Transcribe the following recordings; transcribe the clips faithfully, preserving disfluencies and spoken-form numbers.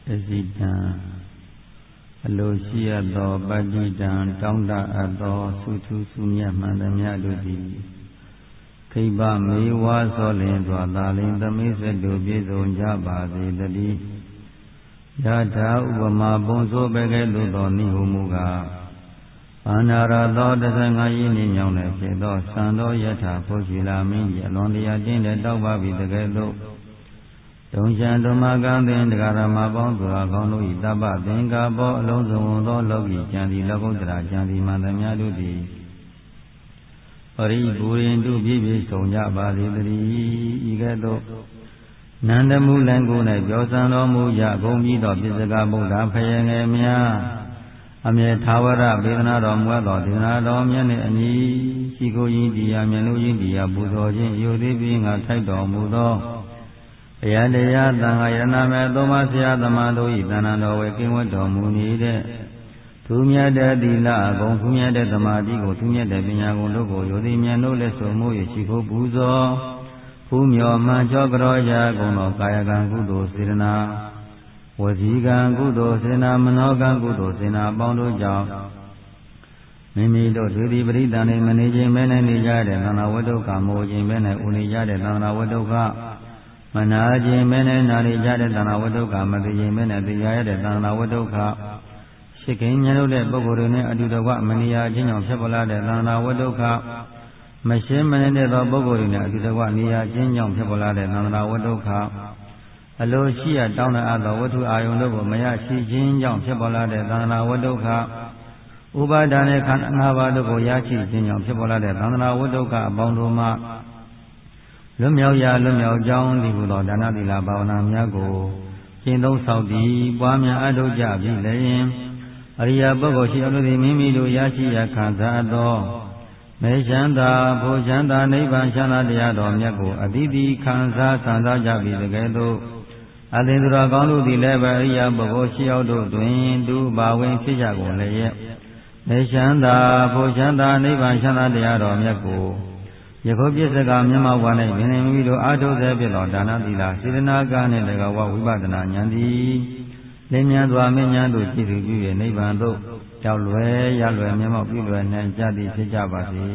စီတံအလိုရှိရသောပဋိဒံတောင်းတအပ်သောသုထုစုမြတ်မှန်သမျှတို့သည်ခိဗ္ဗမေဝါသောလင်စွာသာလင်သမိစတုပြည့်စုံကြပါစေတည်းယထာဥပမာပုံစိုးပဲကဲ့သို့သောနိဟုမူကားဘာနာရသောတသငါယင်းနှင့်မြောင်းလည်းဖြစ်သောသံသောယထာဖုရှိလာမင်းကြီးအလွန်တရာတင်းတဲ့တောက်ပါပြီတကယ်သို့ဒုံချံဓမ္မကံသင်တရားဓမ္မပေါင်းသူအကောင်းတို့၏တပ္ပသင်္ကာဘောအလုံးစုံသောလောကီကျမ်းသည်လောကုတ္တရာကျမ်းသည်မှန်သမျှတို့သည်ပရိပူရင်တုပြည့်ပြည့်စုံကြပါစေတည်းဤကဲ့သို့နန္ဒမူလံကို၌ပြောစံတော်မူရဂုံပြီးသောပိစကဗုဒ္ဓဖယငယ်များအမြဲသာဝရဗေဒနာတော်မူသောဒေနာတော်မြတ်နှင့်အညီရှိကိုရင်းတရားမြတ်လို့ရင်းတရားပူဇော်ခြင်းယုသေးပြီးငါထိုက်တော်မူသောဘုရားတရားသံဃာယနာမဲ့သုံးပါးဆရာသမားတို့၏တဏ္ဍတော်ဝေကင်းဝတ်တော်မူနေတဲ့သူမြတ်တဲ့သီလအကုန်သူမြတ်တဲ့သမာဓိကိုသူမြတ်တဲ့ပညာကိုတို့ကိုယုသေးမြတ်တို့လည်းဆိုမှု၍ရှိခိုးပူဇော်ဖူးမြော်မှန်ကြောကြောရာကုန်သောကာယကံကုသိုလ်စေတနာဝစီကံကုသိုလ်စေနာမနောကံကုသိုလ်စေနာပေါင်းတို့ကြောင့်မိမိတို့ဒွေဒီပရိသန်နေမနေခြင်းမဲနဲ့နေကြတဲ့သန္တာဝတ္တုကမောခြင်းမဲနဲ့ဥနေကြတဲ့သန္တာဝတ္တုကမနာခြင်းမဲနဲ့နာနေကြတဲ့သန္တာဝတ္တုကမသိခြင်းမဲနဲ့သိရတဲ့သန္တာဝတ္တုကရှိခင်မြတ်တို့တဲ့ပုဂ္ဂိုလ်တွေနဲ့အတူတကွမနိယာခြင်းကြောင့်ဖြစ်ပေါ်လာတဲ့သန္တာဝတ္တုကမရှင်းမနေတဲ့သောပုဂ္ဂိုလ်တွေနဲ့အတူတကွနေရာခြင်းကြောင့်ဖြစ်ပေါ်လာတဲ့သန္တာဝတ္တုကအလိုရှိရတောင်းတအပ်သောဝတ္ထုအာယုန်တို့ကိုမရရှိခြင်းကြောင့်ဖြစ်ပေါ်လာတဲ့သန္တာဝတ္တုကဥပါဒာနဲ့ခန္ဓာ၅ပါးတို့ကိုရရှိခြင်းကြောင့်ဖြစ်ပေါ်လာတဲ့သန္တာဝတ္တုကအပေါင်းတို့မှလွတ်မြောက်ရာလွတ်မြောက်ကြောင်းဒီဟုသောဒါနသီလဘာဝနာများကိုကျင့်သုံးဆောက်တည်ပွားများအထောက်ကြပြီလည်းအရိယာပုဂ္ဂိုလ်ရှိအလိုသည်မိမိတို့ရရှိရခံစားသောမေချမ်းသာဘုချမ်းသာနိဗ္ဗာန်ချမ်းသာတရားတော်မြတ်ကိုအတိတိခံစားဆံစားကြပြီတကယ်သို့အသင်သူတော်ကောင်းတို့သည်လည်းပဲအရိယာပုဂ္ဂိုလ်ရှိရောက်တို့တွင်သူဘာဝင်ဖြစ်ကြကုန်လည်းရဲ့မေချမ်းသာဘုချမ်းသာနိဗ္ဗာန်ချမ်းသာတရားတော်မြတ်ကိုယခုပြစ္ဆကမျက်မှောက်ဝါ၌မြင်နေမိတို့အာထုစေဖြစ်သောဒါနသီလစေတနာကံနှင့်လည်းဝဝိပဿနာဉာဏ်သည်လင်းမြန်စွာမဉ္ဇဉ်တို့ကြည်စုပြု၍နိဗ္ဗာန်သို့ရောက်လွယ်ရလွယ်မျက်မှောက်ပြုလွယ်နိုင်ကြသည်ဖြစ်ကြပါစေ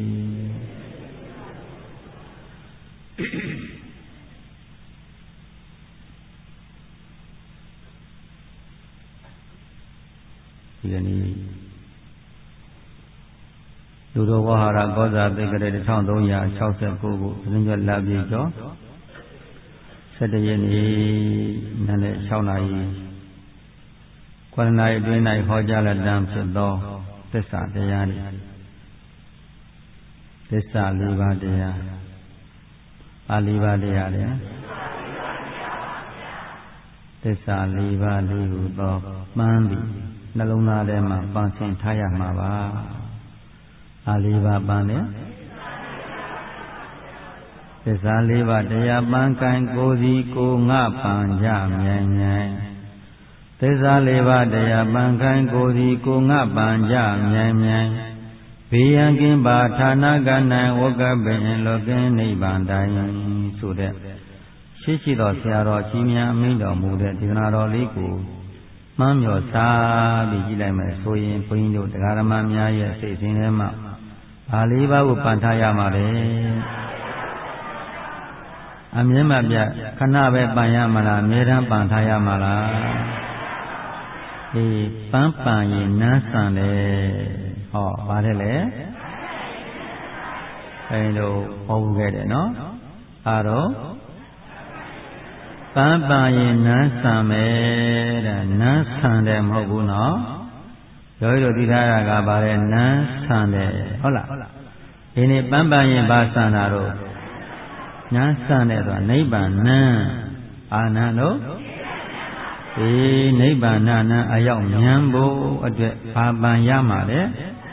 ဒီကနေ့လူတော်ဝါဟာရကောဇာသိက္ခရေတစ်ထောင်သုံးရာ၆၉ခုသတင်းကြလာပြေကျော်၁၁ရက်နေ့နံနက်၆နာရီခုနှစ်နာရီအတွင်း၌ဟောကြားလက်တန်းဖြစ်သောသစ္စာတရားတွေသစ္စာ၄ပါးတရားပါဠိပါတရားတွေသစ္စာ၄ပါးလေးဟုသောပန်းသည်နှလုံးသားထဲမှာပန်းဆင်ထားရမှာပါပါဠိပါပန်းနဲ့သစ္စာ၄ပါးတရားပန်းကိုင်ကိုစီကိုငါပန်းကြမြိုင်မြိုင်သစ္စာလေးပါးတရားပန်းကိုင်ကိုစီကိုငါပန်းကြမြိုင်မြိုင်ဘေးရန်ကင်းပါဌာနကနံဝကပင်လောကင်းနိဗ္ဗာန်တိုင်းဆိုတဲ့ရှိရှိသောဆရာတော်ကြီးများအမိန့်တော်မူတဲ့ဒေသနာတော်လေးကိုမှန်းမြော်စားပြီးကြည့်လိုက်မယ်ဆိုရင်ဘုန်းကြီးတို့တရားဓမ္မများရဲ့စိတ်စဉ်ထဲမှာဘာလေးပါးကိုပန်ထားရမှာလဲအမြဲမပြတ်ခဏပဲပန်ရမလားအမြဲတမ်းပန်ထားရမှာလားအေးပန်းပန်ရင်နန်းဆန်တယ်ဟောဘာလဲလဲအဲလိုဟောဘူးခဲ့တယ်နော်အားတော့ပန်းပန်ရင်နန်းဆန်မယ်တဲ့နန်းဆန်တယ်မဟုတ်ဘူးနော်ယောဂီတို့သိထားတာကဘာလဲနန်းဆန်တယ်ဟုတ်လားဒီနေ့ပန်းပန်ရင်ဘာဆန်တာတော့နန်းဆန်တယ်ဆိုတာနိဗ္ဗာန်နန်းအာနန္တို့ဒီနိဗ္ဗာန်နန်းအရောက်ဉာဏ်ဖို့အတွက်ဘာပန်ရမှာလဲ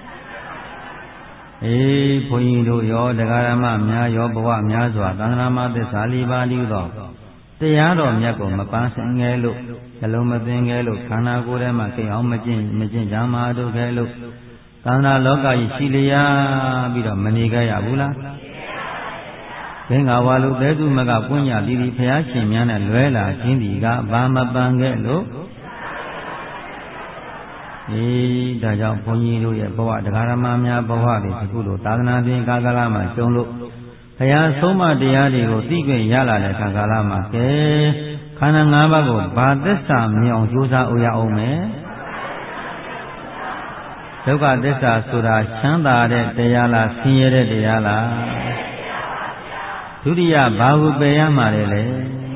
အေးဘုန်းကြီးတို့ရောတရားဓမ္မများရောဘဝများစွာသံဃာမသစ္စာလေးပါးလေးသောတရားတော်မြတ်ကိုမပန်းဆင်ငယ်လို့နှလုံးမသွင်းငယ်လို့ခန္ဓာကိုယ်ထဲမှာကိအောင်မကျင့်မကျင့်ကြမှာတို့ခဲလို့သံဃာလောကကြီးရှိလျာပြီးတော့မနေကြရဘူးလားဘင်္ဂဝါလူသဲသူမကပွင့်ရလီလီဖျားရှင်များနဲ့လွဲလာခြင်းဒီကဘာမပန်ခဲ့လို့အေးဒါကြောင့်ဘုန်းကြီးတို့ရဲ့ဘဝတရားဓမ္မများဘဝတွေအခုလိုသာသနာ့ပြင်ကာကလမှာကျုံလို့ဘုရားဆုံးမတရားတွေကိုသိခွင့်ရလာတဲ့ကာကလမှာကဲခန္ဓာ၅ပါးကိုဘာသစ္စာမြင်အောင်ကြိုးစားအောင်ရအောင်မယ်ဒုက္ခသစ္စာဆိုတာချမ်းသာတဲ့တရားလားဆင်းရဲတဲ့တရားလားဒုတိယဘာဟုပယ်ရမှာလဲလေ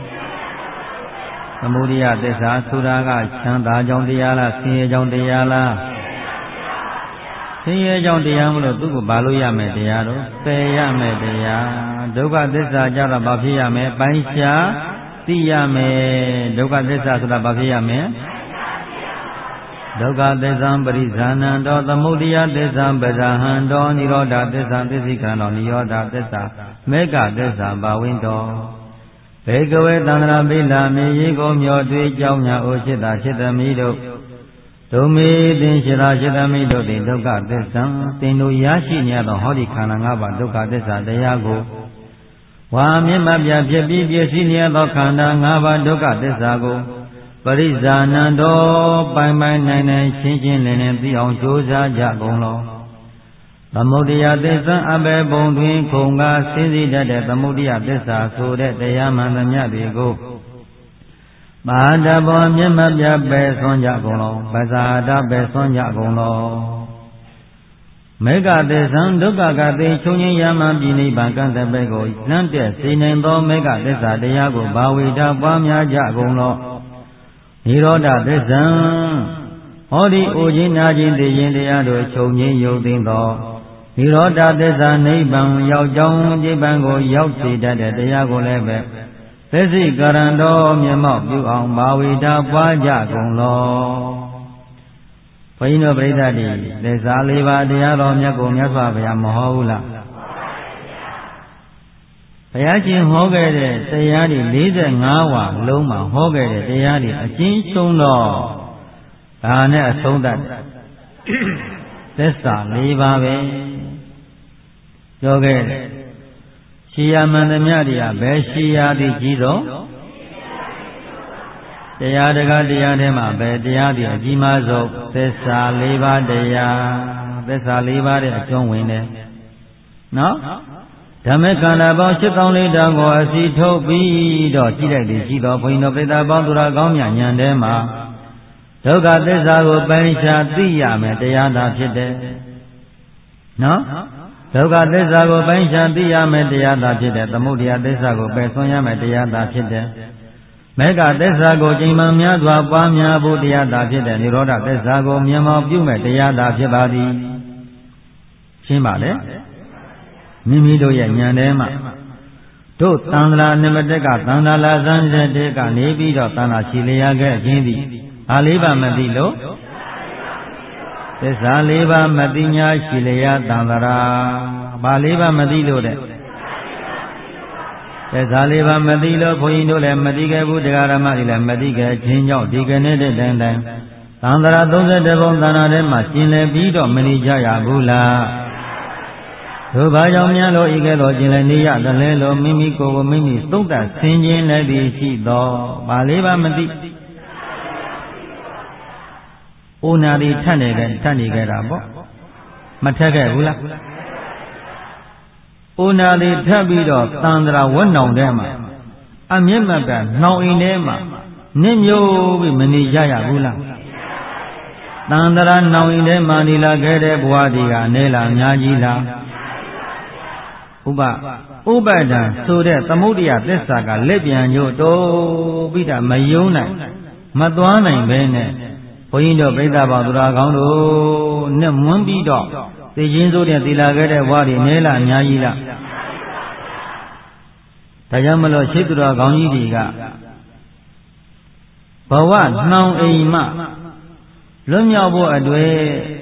သမုဒိယသစ္စာဆိုတာကချမ်းသာကြောင့်တရားလားဆင်းရဲကြောင့်တရားလားဆင်းရဲကြောင့်တရားမလို့သူ့ကိုဘာလို့ရမယ်တရားတော့ပယ်ရမယ်တရားဒုက္ခသစ္စာကြတော့ဘာဖြစ်ရမယ်ပိုင်းခြားသိရမယ်ဒုက္ခသစ္စာဆိုတာဘာဖြစ်ရမယ်ဒုက္ခသစ္စာပရိဇာနံတောသမုဒိယသစ္စာပဇာဟံတောនិရောဓသစ္စာသစ္စိကံတောនិရောဓသစ္စာမေဃသစ္စာဘာဝိန္တောဘေကဝေသန္တရာပိလာမေရေကိုမျောတွေ့ကြောင်းညာအိုจิตတာจิตသမီးတို့ဒုမေသင်ရှိရာจิตသမီးတို့သည်ဒုက္ခသစ္စာသင်တို့ရရှိနေသောဟောဒီခန္ဓာ၅ပါးဒုက္ခသစ္စာတရားကိုဝါမြင့်မပြဖြစ်ပြီးပြည့်စည်နေသောခန္ဓာ၅ပါးဒုက္ခသစ္စာကိုပရိဇာနံတောပိုင်ပိုင်နိုင်နိုင်ရှင်းရှင်းလင်းလင်းသိအောင်ကြိုးစားကြကုန်လောသမုဒိယသစ္စာအဘယ်ပုံတွင်ခုံကားစည်းစိတတ်တဲ့သမုဒိယသစ္စာဆိုတဲ့တရားမှန်သမျှတွေကိုပါဒဘောမြင့်မပြပဲဆွမ်းကြကုန်လောပဇာဒပဲဆွမ်းကြကုန်လောမေဃသစ္စာဒုက္ခကတိချုပ်ငြိမ်းရမှပြည်နိဗ္ဗာန်ကံတပည့်ကိုလမ်းတဲ့စေနိုင်သောမေဃသစ္စာတရားကိုဘာဝိတာပွားများကြကုန်လောនិရောဓသစ္စာဟောဒီအိုခြင်းနာခြင်းသိခြင်းတရားတို့ချုပ်ငြိမ်းယုတ်သိမ်းသောនិရောဓသစ္စာနိဗ္ဗာန်ရောက်ကြောင်းနိဗ္ဗာန်ကိုရောက်စေတတ်တဲ့တရားကိုလည်းပဲသစ္စိကရဏတော်မျက်မှောက်ပြုအောင်ဘာဝိတာပွားကြကုန်လောဘုန်းကြီးတို့ပြိဿတိသစ္စာလေးပါးတရားတော်မြတ်ကိုမြတ်စွာဘုရားမဟောဘူးလားဘုရားရှင်ဟောခဲ့တဲ့တရားတွေ၄၅ဝါလုံးမှာဟောခဲ့တဲ့တရားတွေအကျဉ်းဆုံးတော့ဒါနဲ့အဆုံးသတ်သစ္စာ၄ပါးပဲပြောခဲ့တယ်ရှိရမှန်သမျှတွေကဘယ်ရှိရသည်ကြီးတော့တရားတကားတရားထဲမှာဘယ်တရားတွေအကြီးမားဆုံးသစ္စာ၄ပါးတရားသစ္စာ၄ပါးတဲ့အကျုံးဝင်တယ်နော်ဓမ္မခန္ဓာပေါင်း၈သောင်းလေးတန်ကိုအစီထုတ်ပြီးတော့ကြည့်လိုက်တယ်ရှိတော့ဘုန်းကြီးတို့ပြိဿပေါင်းသူတော်ကောင်းများဉာဏ်ထဲမှာဒုက္ခသစ္စာကိုပိုင်းခြားသိရမယ်တရားသာဖြစ်တယ်နော်ဒုက္ခသစ္စာကိုပိုင်းခြားသိရမယ်တရားသာဖြစ်တယ်သမုဒယသစ္စာကိုပယ်ဆွံ့ရမယ်တရားသာဖြစ်တယ်မေဃသစ္စာကိုချိန်မှန်များစွာပွားများဖို့တရားသာဖြစ်တယ်និရောဓသစ္စာကိုမြင်မောပြုမယ်တရားသာဖြစ်ပါသည်ရှင်းပါလေမိမိတို့ရဲ့ဉာဏ်ထဲမှာတို့သံဃာနမတက်ကသံဃာလာဇန်တဲ့ကနေပြီးတော့သံဃာရှိလျာခဲ့ခြင်းသည်ဘာလေးပါမသိလို့သစ္စာလေးပါမသိညာရှိလျာသံဃာဘာလေးပါမသိလို့တဲ့သစ္စာလေးပါမသိလို့ဘုန်းကြီးတို့လည်းမသိခဲ့ဘူးတရားဓမ္မတွေလည်းမသိခဲ့ခြင်းကြောင့်ဒီကနေ့တဲ့တိုင်တိုင်သံဃာ၃၁ဘုံသံဃာထဲမှာကျင်လည်ပြီးတော့မနေကြရဘူးလားတို့ဘာကြောင့်များလို့ဤကဲ့သို့ကျင်လည်းနေရတယ်လဲလို့မိမိကိုယ်ကိုမိမိသုတ်တဆင်ခြင်းလည်းသည်ရှိသောဘာလေးပါမသိအိုနာဒီထက်နေကြထက်နေကြတာပေါ့မထက်ခဲ့ဘူးလားအိုနာဒီထက်ပြီးတော့သံဃာဝတ်နောင်ထဲမှာအမျက်မကနှောင်အိမ်ထဲမှာနစ်မျိုးပြီးမနေကြရဘူးလားသံဃာနှောင်အိမ်ထဲမှာနေလာခဲ့တဲ့ဘဝဒီကနဲလားအများကြီးလားဥပဥပဒံဆိုတဲ့သမုဒိယသစ္စာကလက်ပြန်ညို့တိုးပြီးတာမယုံနိုင်မသွားနိုင်ပဲနဲ့ဘုန်းကြီးတို့ပြိဿပေါင်းသူတော်ကောင်းတို့နဲ့မွန်းပြီးတော့သိချင်းစိုးတဲ့သီလာခဲ့တဲ့ဘဝတွေနဲလားအများကြီးလားဒါကြောင့်မလို့ရှိသူတော်ကောင်းကြီးတွေကဘဝနှောင်အိမ်မှလွတ်မြောက်ဖို့အတွက်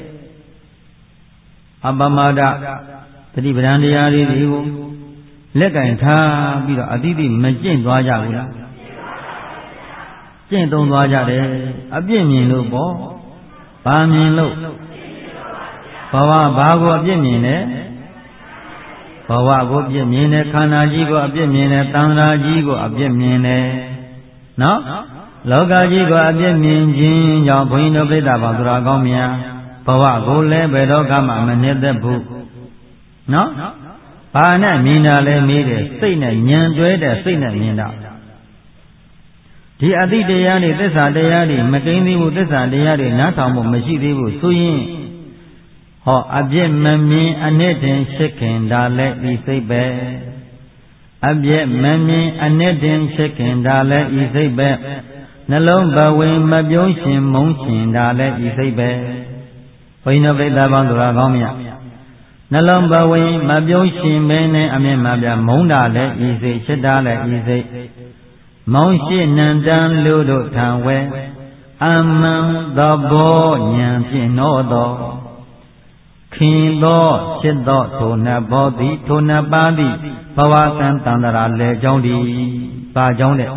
အပမဒသတိပဋ္ဌာန်တရားလေးတွေကိုလက်ကင်ထားပြီးတော့အတိအကျမကျင့်သွားကြဘူးလားကျင့်သုံးသွားကြတယ်အပြစ်မြင်လို့ပေါ့ဘာမြင်လို့ဘဝဘာကိုအပြစ်မြင်လဲဘဝကိုပြည့်မြင်တယ်ခန္ဓာကြီးကိုအပြည့်မြင်တယ်တဏ္ဍာကြီးကိုအပြည့်မြင်တယ်နော်လောကကြီးကိုအပြည့်မြင်ခြင်းကြောင့်ဘုန်းကြီးတို့ပြိတ္တာပေါင်းသူတော်ကောင်းများဘဝကိုလည်းဘယ်တော့မှမနစ်သက်ဘူးနော်ဘာနဲ့မြင်တာလဲမေးတယ်စိတ်နဲ့ဉာဏ်တွဲတဲ့စိတ်နဲ့မြင်တာဒီအတိတရားတွေသစ္စာတရားတွေမကိန်းသေးဘူးသစ္စာတရားတွေနားထောင်ဖို့မရှိသေးဘူးဆိုရင်ဟောအပြစ်မမြင်အနှစ်တင်ရှိခင်ဒါလည်းဤစိတ်ပဲအပြစ်မမြင်အနှစ်တင်ရှိခင်ဒါလည်းဤစိတ်ပဲနှလုံးဘဝင်မပြုံးရှင်မုန်းရှင်ဒါလည်းဤစိတ်ပဲဘုန်းကြီးတို့ပြိဿပေါင်းသူတော်ကောင်းများနှလုံးဘဝင်မပြုံးရှင်မင်းနဲ့အမြင်မှပြမုန်းတာလည်းဤစိတ်ချစ်တာလည်းဤစိတ်မောင်ရှိနန္တံလူတို့ထံဝဲအမှန်သဘောဉာဏ်ဖြင့်နောသောခင်သောရှစ်သောထိုနတ်ဘောတိထိုနတ်ပါတိဘဝကံတန္တရာလေကြောင်းဒီပါကြောင်းတဲ့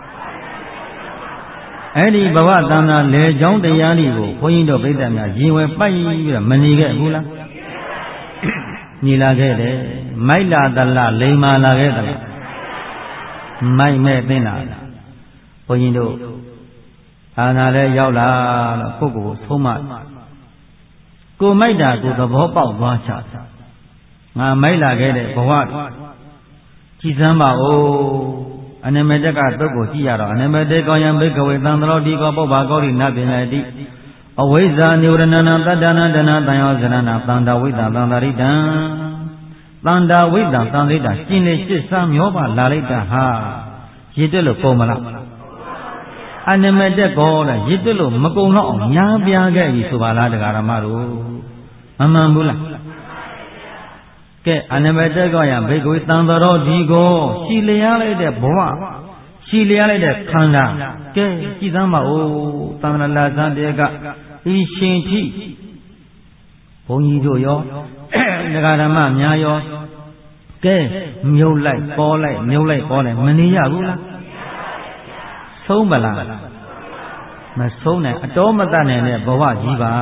အဲ့ဒီဘဝတန္တရာလေကြောင်းတရားတွေကိုဘုန်းကြီးတို့ပြိဿများရင်ဝယ်ပိုက်ပြီးတော့မနေခဲ့ဘူးလားညီလာခဲ့တယ်မိုက်လာသလားလိမ်မာလာခဲ့သလားမိုက်မဲ့သိလားဘုန်းကြီးတို့အာနာလည်းရောက်လာတော့ပုဂ္ဂိုလ်ကိုသုံးမကိုမိုက်တာကိုသဘောပေါက်သွားချငါမိုက်လာခဲ့တဲ့ဘဝကြည်စမ်းပါဦးအနမတကတုတ်ကိုကြည့်ရတော့အနမတေကောယံဘိကဝေသံသရောတိကောပုဗ္ဗကောရိနပင်လေတိအဝိဇ္ဇာနိဝရဏနာတတ္တနာဒနာတံယောဇရဏနာတန္တဝိတ္တသန္တရိတံတန္တဝိတ္တသန္တရိတကျင်လေရှစ်စားမျောပါလာလိုက်တာဟာရစ်တက်လို့ပုံမလားအနမတက်ကောတဲ့ရစ်တက်လို့မကုံတော့အောင်ညားပြားခဲ့ပြီဆိုပါလားတရားဓမ္မတို့မမှန်ဘူးလားကဲအနမတက်ကောရဘိက္ခဝေတံသရောဒီကိုရှည်လျားလိုက်တဲ့ဘဝရှည်လျားလိုက်တဲ့ခန္ဓာကဲကြည်သမ်းပါဦးသံဃာလာဇန်တေကဤရှင်ထိဘုန်းကြီးတို့ရောတရားဓမ္မများရောကဲမြုပ်လိုက်ပေါ်လိုက်မြုပ်လိုက်ပေါ်လိုက်မနေရဘူးလားဆုံးပလားမဆုံးနိုင်အတော်မတတ်နိုင်တဲ့ဘဝကြီးပါ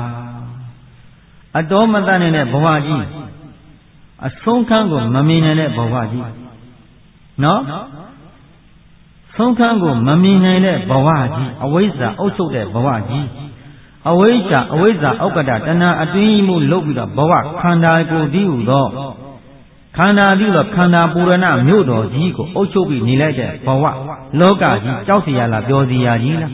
အတော်မတတ်နိုင်တဲ့ဘဝကြီးအဆုံးခန်းကိုမမြင်နိုင်တဲ့ဘဝကြီးနော်ဆုံးခန်းကိုမမြင်နိုင်တဲ့ဘဝကြီးအဝိဇ္ဇာအုပ်ချုပ်တဲ့ဘဝကြီးအဝိဇ္ဇာအဝိဇ္ဇာဥက္ကဋ္ဌတဏှာအတွင်းမှုလုပ်ပြီးတော့ဘဝခန္ဓာကိုတည်ဟူသောခန္ဓာတည်တော့ခန္ဓာပူရဏမြို့တော်ကြီးကိုအုပ်ချုပ်ပြီးနေလိုက်တဲ့ဘဝလောကကြီးကြောက်เสียလားပျော်เสียကြီးလား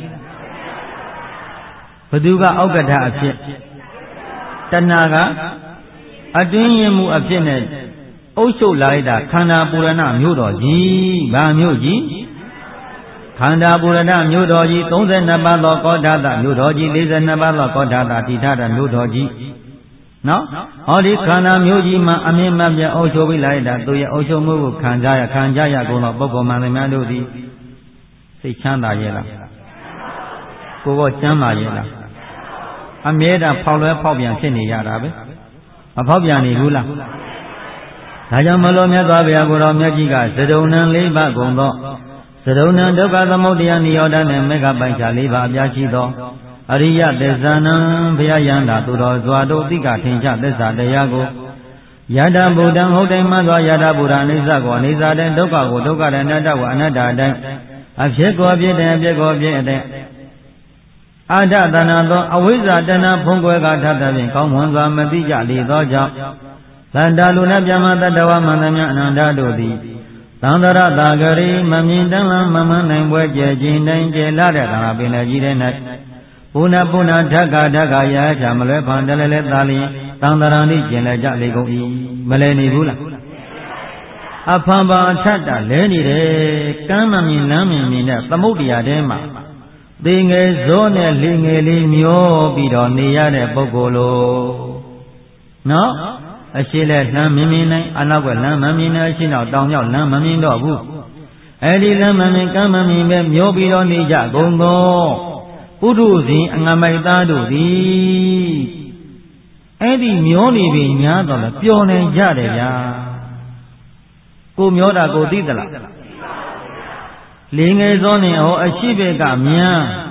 ဘသူကဥက္ကဋ္ဌအဖြစ်တဏှာကအတွင်းရင်မှုအဖြစ်နဲ့အုပ်ချုပ်လာလိုက်တာခန္ဓာပူရဏမြို့တော်ကြီးဗာမြို့ကြီးခန္ဓာပူရဏမြို့တော်ကြီးသုံးဆယ်နှစ်ပါးသောကောဋ္ဌာတမြို့တော်ကြီးလေးဆယ်နှစ်ပါးသောကောဋ္ဌာတတိထတာမြို့တော်ကြီးနော်ဟောဒီခန္ဓာမြို့ကြီးမှာအမြင့်မပြအုပ်ချုပ်ပြီးလိုက်တာသူရဲ့အုပ်ချုပ်မှုကိုခံကြရခံကြရကုန်သောပုဂ္ဂိုလ်မှန်သမျှတို့သည်စိတ်ချမ်းသာရဲ့လားကိုယ်ကကျမ်းမာရဲ့လားအမြဲတမ်းဖောက်လွဲဖောက်ပြန်ဖြစ်နေရတာပဲမဖောက်ပြန်နေဘူးလားဒါကြောင့်မလို့မြတ်စွာဘုရားကိုယ်တော်မြတ်ကြီးကသဒုံနံလေးပါးကုန်သောသဒုံနံဒုက္ခသမုဒယနိရောဓနဲ့မေဃပိုင်ခြားလေးပါးအပြားရှိသောအရိယသစ္စာနံဘုရားယန္တာသူတော်စွာတို့သိကထင်ရှားသစ္စာတရားကိုယတဗုဒ္ဓံဟုတ်တိုင်းမှသောယတဗုဒ္ဓအနိစ္စကိုအနိစ္စတိုင်းဒုက္ခကိုဒုက္ခတိုင်းအနတ္တကိုအနတ္တတိုင်းအဖြစ်ကိုအဖြစ်တိုင်းအဖြစ်ကိုအဖြစ်တိုင်းအာဒတနာသောအဝိဇ္ဇာတဏဖုံးကွယ်ကထပ်တဲ့ဖြင့်ကောင်းမွန်စွာမသိကြလေသောကြောင့်သန္တာလူနဲ့ပြမတတ္တဝမန္တမြအနန္တတို့သည်သံသရတာဂရိမမြင်တမ်းလမမနိုင်ပွဲကျဲခြင်းတိုင်းကျဲလာတဲ့သံဃာပင်လည်းကြီးတဲ့၌ဘုနာဘုနာဓက္ကဓက္ကရာချမလွဲဖန်တလဲလဲသာလျင်သံတရဏိကျင်လည်းကြလေကုန်၏မလဲနေဘူးလားအဖန်ပါအထက်တာလဲနေတယ်ကမ်းမမြင်လမ်းမြင်မြင်တဲ့သမုဒ္ဒရာထဲမှာသေငယ်ဇောနဲ့လေငယ်လေးမျောပြီးတော့နေရတဲ့ပုဂ္ဂိုလ်လို့နော်အရှိလဲလမ်းမမြင်နိုင်အနောက်ကလမ်းမမြင်နိုင်အရှိနောက်တောင်မြောက်လမ်းမမြင်တော့ဘူးအဲ့ဒီလမ်းမမြင်ကမ်းမမြင်ပဲမျောပြီးတော့နေကြကုန်သောပုထုဇဉ်အငမိုက်သားတို့သည်အဲ့ဒီမျောနေပြီညာတော့လဲပျော်နေကြတယ်ဗျာကိုမျောတာကိုသိသလားလေငယ်စောနေဟောအရှိဘက်ကမြန်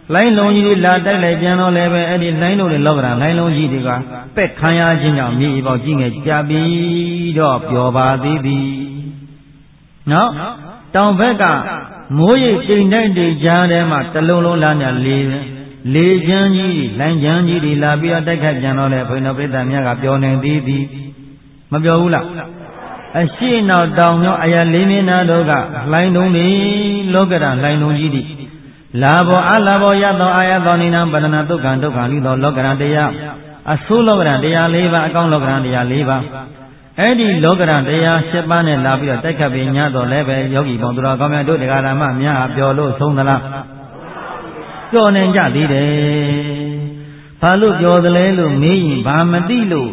လိုင်းလုံးကြီးလာတိုက်လိုက်ပြန်တော့လည်းပဲအဲ့ဒီလိုင်းလုံးတွေလောကရန်လိုင်းလုံးကြီးတွေကပက်ခံရခြင်းကြောင့်မြေပေါက်ကြီးငယ်ကြပြီးတော့ပျော်ပါသေးသည်နော်တောင်ဘက်ကမိုးရိပ်တိမ်တိုက်တွေကြားထဲမှာတလုံးလုံးလာညလေလေချမ်းကြီးလိုင်းချမ်းကြီးတွေလာပြီးတော့တိုက်ခတ်ပြန်တော့လေဘုန်းတော်ပြိဿများကပျော်နေသေးသည်မပျော်ဘူးလားအရှိနောက်တောင်မြောက်အရာလေးမျက်နှာတို့ကလိုင်းလုံးတွေလောကရန်လိုင်းလုံးကြီးတွေလာဘောအလာဘောရသောအာယသောနိနံပဒနာဒုက္ခဒုက္ခလိသောလောကရန်တရားအဆိုးလောကရန်တရား၄ပါးအကောင်းလောကရန်တရား၄ပါးအဲ့ဒီလောကရန်တရား၈ပါးနဲ့လာပြီးတော့တိုက်ခတ်ပြီးညတော့လည်းပဲယောဂီပေါင်းသူတော်ကောင်းများတို့တရားဓမ္မများဟာပျော်လို့ဆုံးသလားပျော်နေကြသေးတယ်ဘာလို့ပျော်သလဲလို့မေးရင်ဘာမသိလို့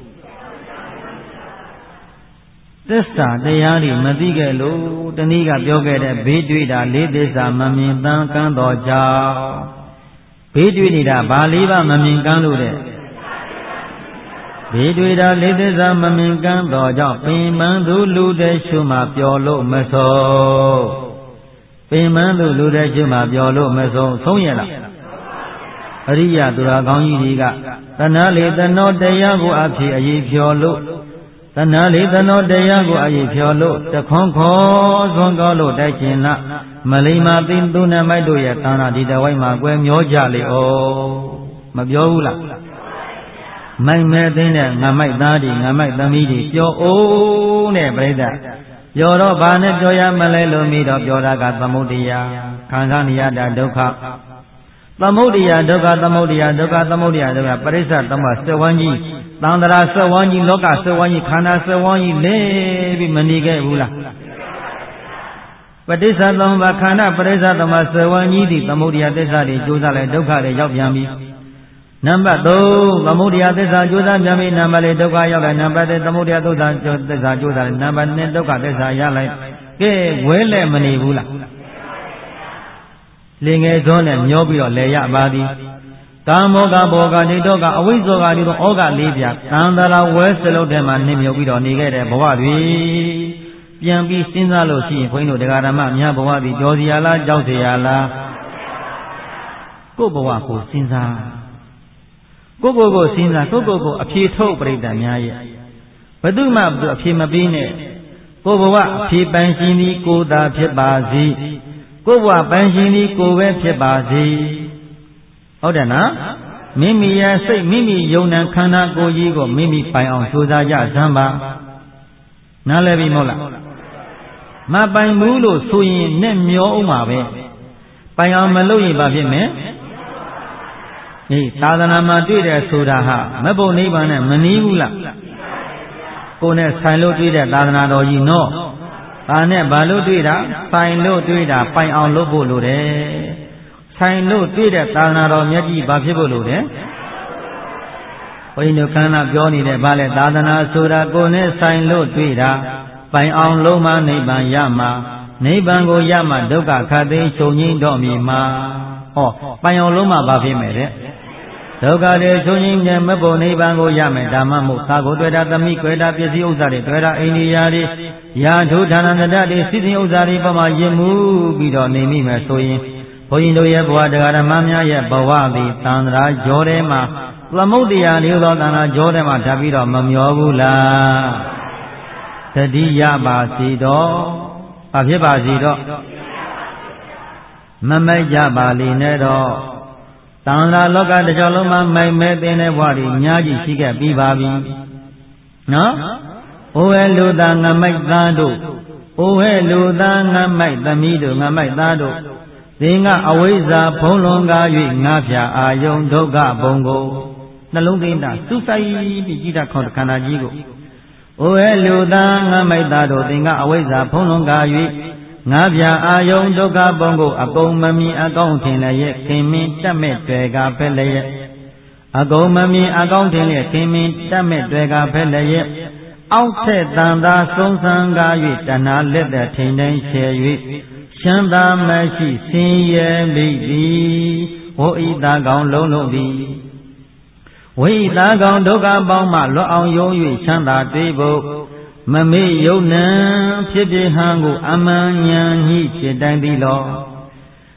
သစ္စာတရားတွေမသိခဲ့လို့တနည်းကပြောခဲ့တဲ့ဘေးတွေ့တာလေးသစ္စာမမြင်တမ်းကမ်းတော်ကြောင့်ဘေးတွေ့နေတာဘာလေးပါမမြင်ကမ်းလို့တဲ့ဘေးတွေ့တာလေးသစ္စာမမြင်ကမ်းတော်ကြောင့်ပင်မန်းသူလူတဲ့ရှုမှပျော်လို့မဆုံးပင်မန်းသူလူတဲ့ရှုမှပျော်လို့မဆုံးဆုံးရလားအရိယသူတော်ကောင်းကြီးတွေကတဏှာလေတဏှောတရားကိုအဖြစ်အရေးဖြော်လို့တဏှာလေးတဏှောတရားကိုအရေးဖြော်လို့တခွန်ခေါ်သွန်ကောလို့တိုက်ခြင်းလားမလိမ္မာသိသူနမိုက်တို့ရဲ့တဏှာဒီတဝိုင်းမှာကွယ်မျောကြလေဩမပြောဘူးလားမိုက်မဲသိတဲ့ငါမိုက်သားတွေငါမိုက်သမီးတွေပြောအိုးနဲ့ပြိဿပြောတော့ဘာနဲ့ပြောရမလဲလို့မိတော့ပြောတာကသမုဒ္ဒရာခံစားနေရတာဒုက္ခသမုဒ္ဒရာဒုက္ခသမုဒ္ဒရာဒုက္ခသမုဒ္ဒရာဒုက္ခပရိစ္ဆသမစဝန်းကြီးသန္တရာစဝန်းကြီးလောကစဝန်းကြီးခန္ဓာစဝန်းကြီးလဲပြီးမနေခဲ့ဘူးလားပဋိစ္စသမဘာခန္ဓာပရိစ္ဆသမစဝန်းကြီးဒီသမုဒ္ဒရာသစ္စာတွေကျိုးစားလဲဒုက္ခတွေရောက်ပြန်ပြီနံပါတ်သုံးသမုဒ္ဒရာသစ္စာကျိုးစားပြန်ပြီနံပါတ်လေးဒုက္ခရောက်လိုက်နံပါတ်၄သမုဒ္ဒရာသစ္စာသစ္စာကျိုးစားနံပါတ်၂ဒုက္ခသစ္စာရလိုက်ကဲဝဲလဲမနေဘူးလားလင်ငယ်စောနဲ့မျောပြီးတော့လဲရပါသည်ကာမောကဘောကဒိဋ္ဌောကအဝိဇ္ဇောကဒီလိုဩဃလေးပြသံသရာဝဲစလုံးထဲမှာနှိမ့်မြုပ်ပြီးတော့နေခဲ့တဲ့ဘဝတွေပြန်ပြီးစဉ်းစားလို့ရှိရင်ခွင်းတို့တရားဓမ္မများဘဝသည်ကြောစီရလားကြောက်စီရလားကိုယ့်ဘဝကိုစဉ်းစားကိုယ့်ကိုယ်ကိုစဉ်းစားကိုယ့်ကိုယ်ကိုအဖြေထုတ်ပြိတ္တများရဲ့ဘယ်သူမှအဖြေမပေးနဲ့ကိုယ်ဘဝအဖြေပိုင်ရှင်သည်ကိုယ်သာဖြစ်ပါစေကိုယ်ဘဝပိုင်ရှင်သည်ကိုယ်ပဲဖြစ်ပါစေဟုတ်တယ်နော်မိမိရဲ့စိတ်မိမိယုံ nant ခန္ဓာကိုယ်ကြီးကိုမိမိပိုင်အောင်ကြိုးစားကြစမ်းပါနားလည်ပြီမဟုတ်လားမပိုင်ဘူးလို့ဆိုရင်နဲ့မျောအောင်ပါပဲပိုင်အောင်မလုပ်ရင်ဘာဖြစ်မလဲအေးသာသနာမှာတွေ့တယ်ဆိုတာဟာမဘုံနိဗ္ဗာန်နဲ့မနီးဘူးလားကိုယ်နဲ့ဆိုင်လို့တွေ့တဲ့သာသနာတော်ကြီးနော်ဒါနဲ့ဘာလို့တွေ့တာဆိုင်လို့တွေ့တာပိုင်အောင်လုပ်ဖို့လိုတယ်ဆိုင်လို့တွေ့တဲ့သာသနာတော်မြတ်ကြီးဘာဖြစ်ဖို့လိုတယ်ဘုန်းကြီးတို့ခန္ဓာပြောနေတဲ့ဘာလဲသာသနာဆိုတာကိုယ်နဲ့ဆိုင်လို့တွေ့တာပိုင်အောင်လုံးမနိဗ္ဗာန်ရမှာနိဗ္ဗာန်ကိုရမှာဒုက္ခခတ်သိမ်းချုပ်ငြိမ်းတော့မည်မှာဟောပိုင်အောင်လုံးမဘာဖြစ်မယ်တဲ့ဒုက္ခတွေချုပ်ငြိမ်းတဲ့မဘုံနိဗ္ဗာန်ကိုရမယ်ဓမ္မမို့သာကိုတွေ့တာသမိကွယ်တာပစ္စည်းဥစ္စာတွေတွေ့တာအိန္ဒိယတွေယာထုဌာနန္တတွေစိစဉ်ဥစ္စာတွေပမာရင်မှုပြီးတော့နေမိမယ်ဆိုရင်ဘုန်းကြီးတို့ရဲ့ဘဝတရားဓမ္မများရဲ့ဘဝသည်သံဃာကြောထဲမှာသမုဒ္ဒရာလေးသောသံဃာကြောထဲမှာဓာတ်ပြီးတော့မမျောဘူးလားတတိယပါစီတော့ဘာဖြစ်ပါစီတော့မမိုက်ကြပါလိမ့်နဲ့တော့သံဃာလောကတစ်ကြောလုံးမှာမိုက်မဲတဲ့ဘဝတွေအများကြီးရှိခဲ့ပြီးပါပြီနော်အိုးဝဲလူသားငမိုက်သားတို့အိုးဝဲလူသားငမိုက်သမီးတို့ငမိုက်သားတို့သင်ကအဝိဇ္ဇာဖုံးလွန်ကား၍ငါးဖြာအာယုံဒုက္ခဘုံကိုနှလုံးသွင်းတာစူးစိုက်ပြီးကြည်တာခေါ်ခန္ဓာကြီးကိုအိုးဝဲလူသားငမိုက်သားတို့သင်ကအဝိဇ္ဇာဖုံးလွန်ကား၍ငါးဖြာအာယုံဒုက္ခဘုံကိုအကုန်မမြင်အကောင်းထင်လည်းရဲ့ခင်မင်းတက်မဲ့တွေကဖက်လည်းရဲ့အကုန်မမြင်အကောင်းထင်လည်းခင်မင်းတက်မဲ့တွေကဖက်လည်းရဲ့အောက်ထက်တန်သာဆုံးဆန်းကား၍တဏှာလက်သက်ထိန်တိုင်းရှယ်၍ချမ်းသာမရှိဆင်းရဲမိသည်ဝိဣတာကောင်လုံးလုံးသည်ဝိဣတာကောင်ဒုက္ခပေါင်းမှလွတ်အောင်ယုံ၍ချမ်းသာတွေ့ဖို့မမေ့ယုံနံဖြစ်ဖြစ်ဟံကိုအမှန်ဉာဏ်ကြီးဖြစ်တိုင်းသည်လော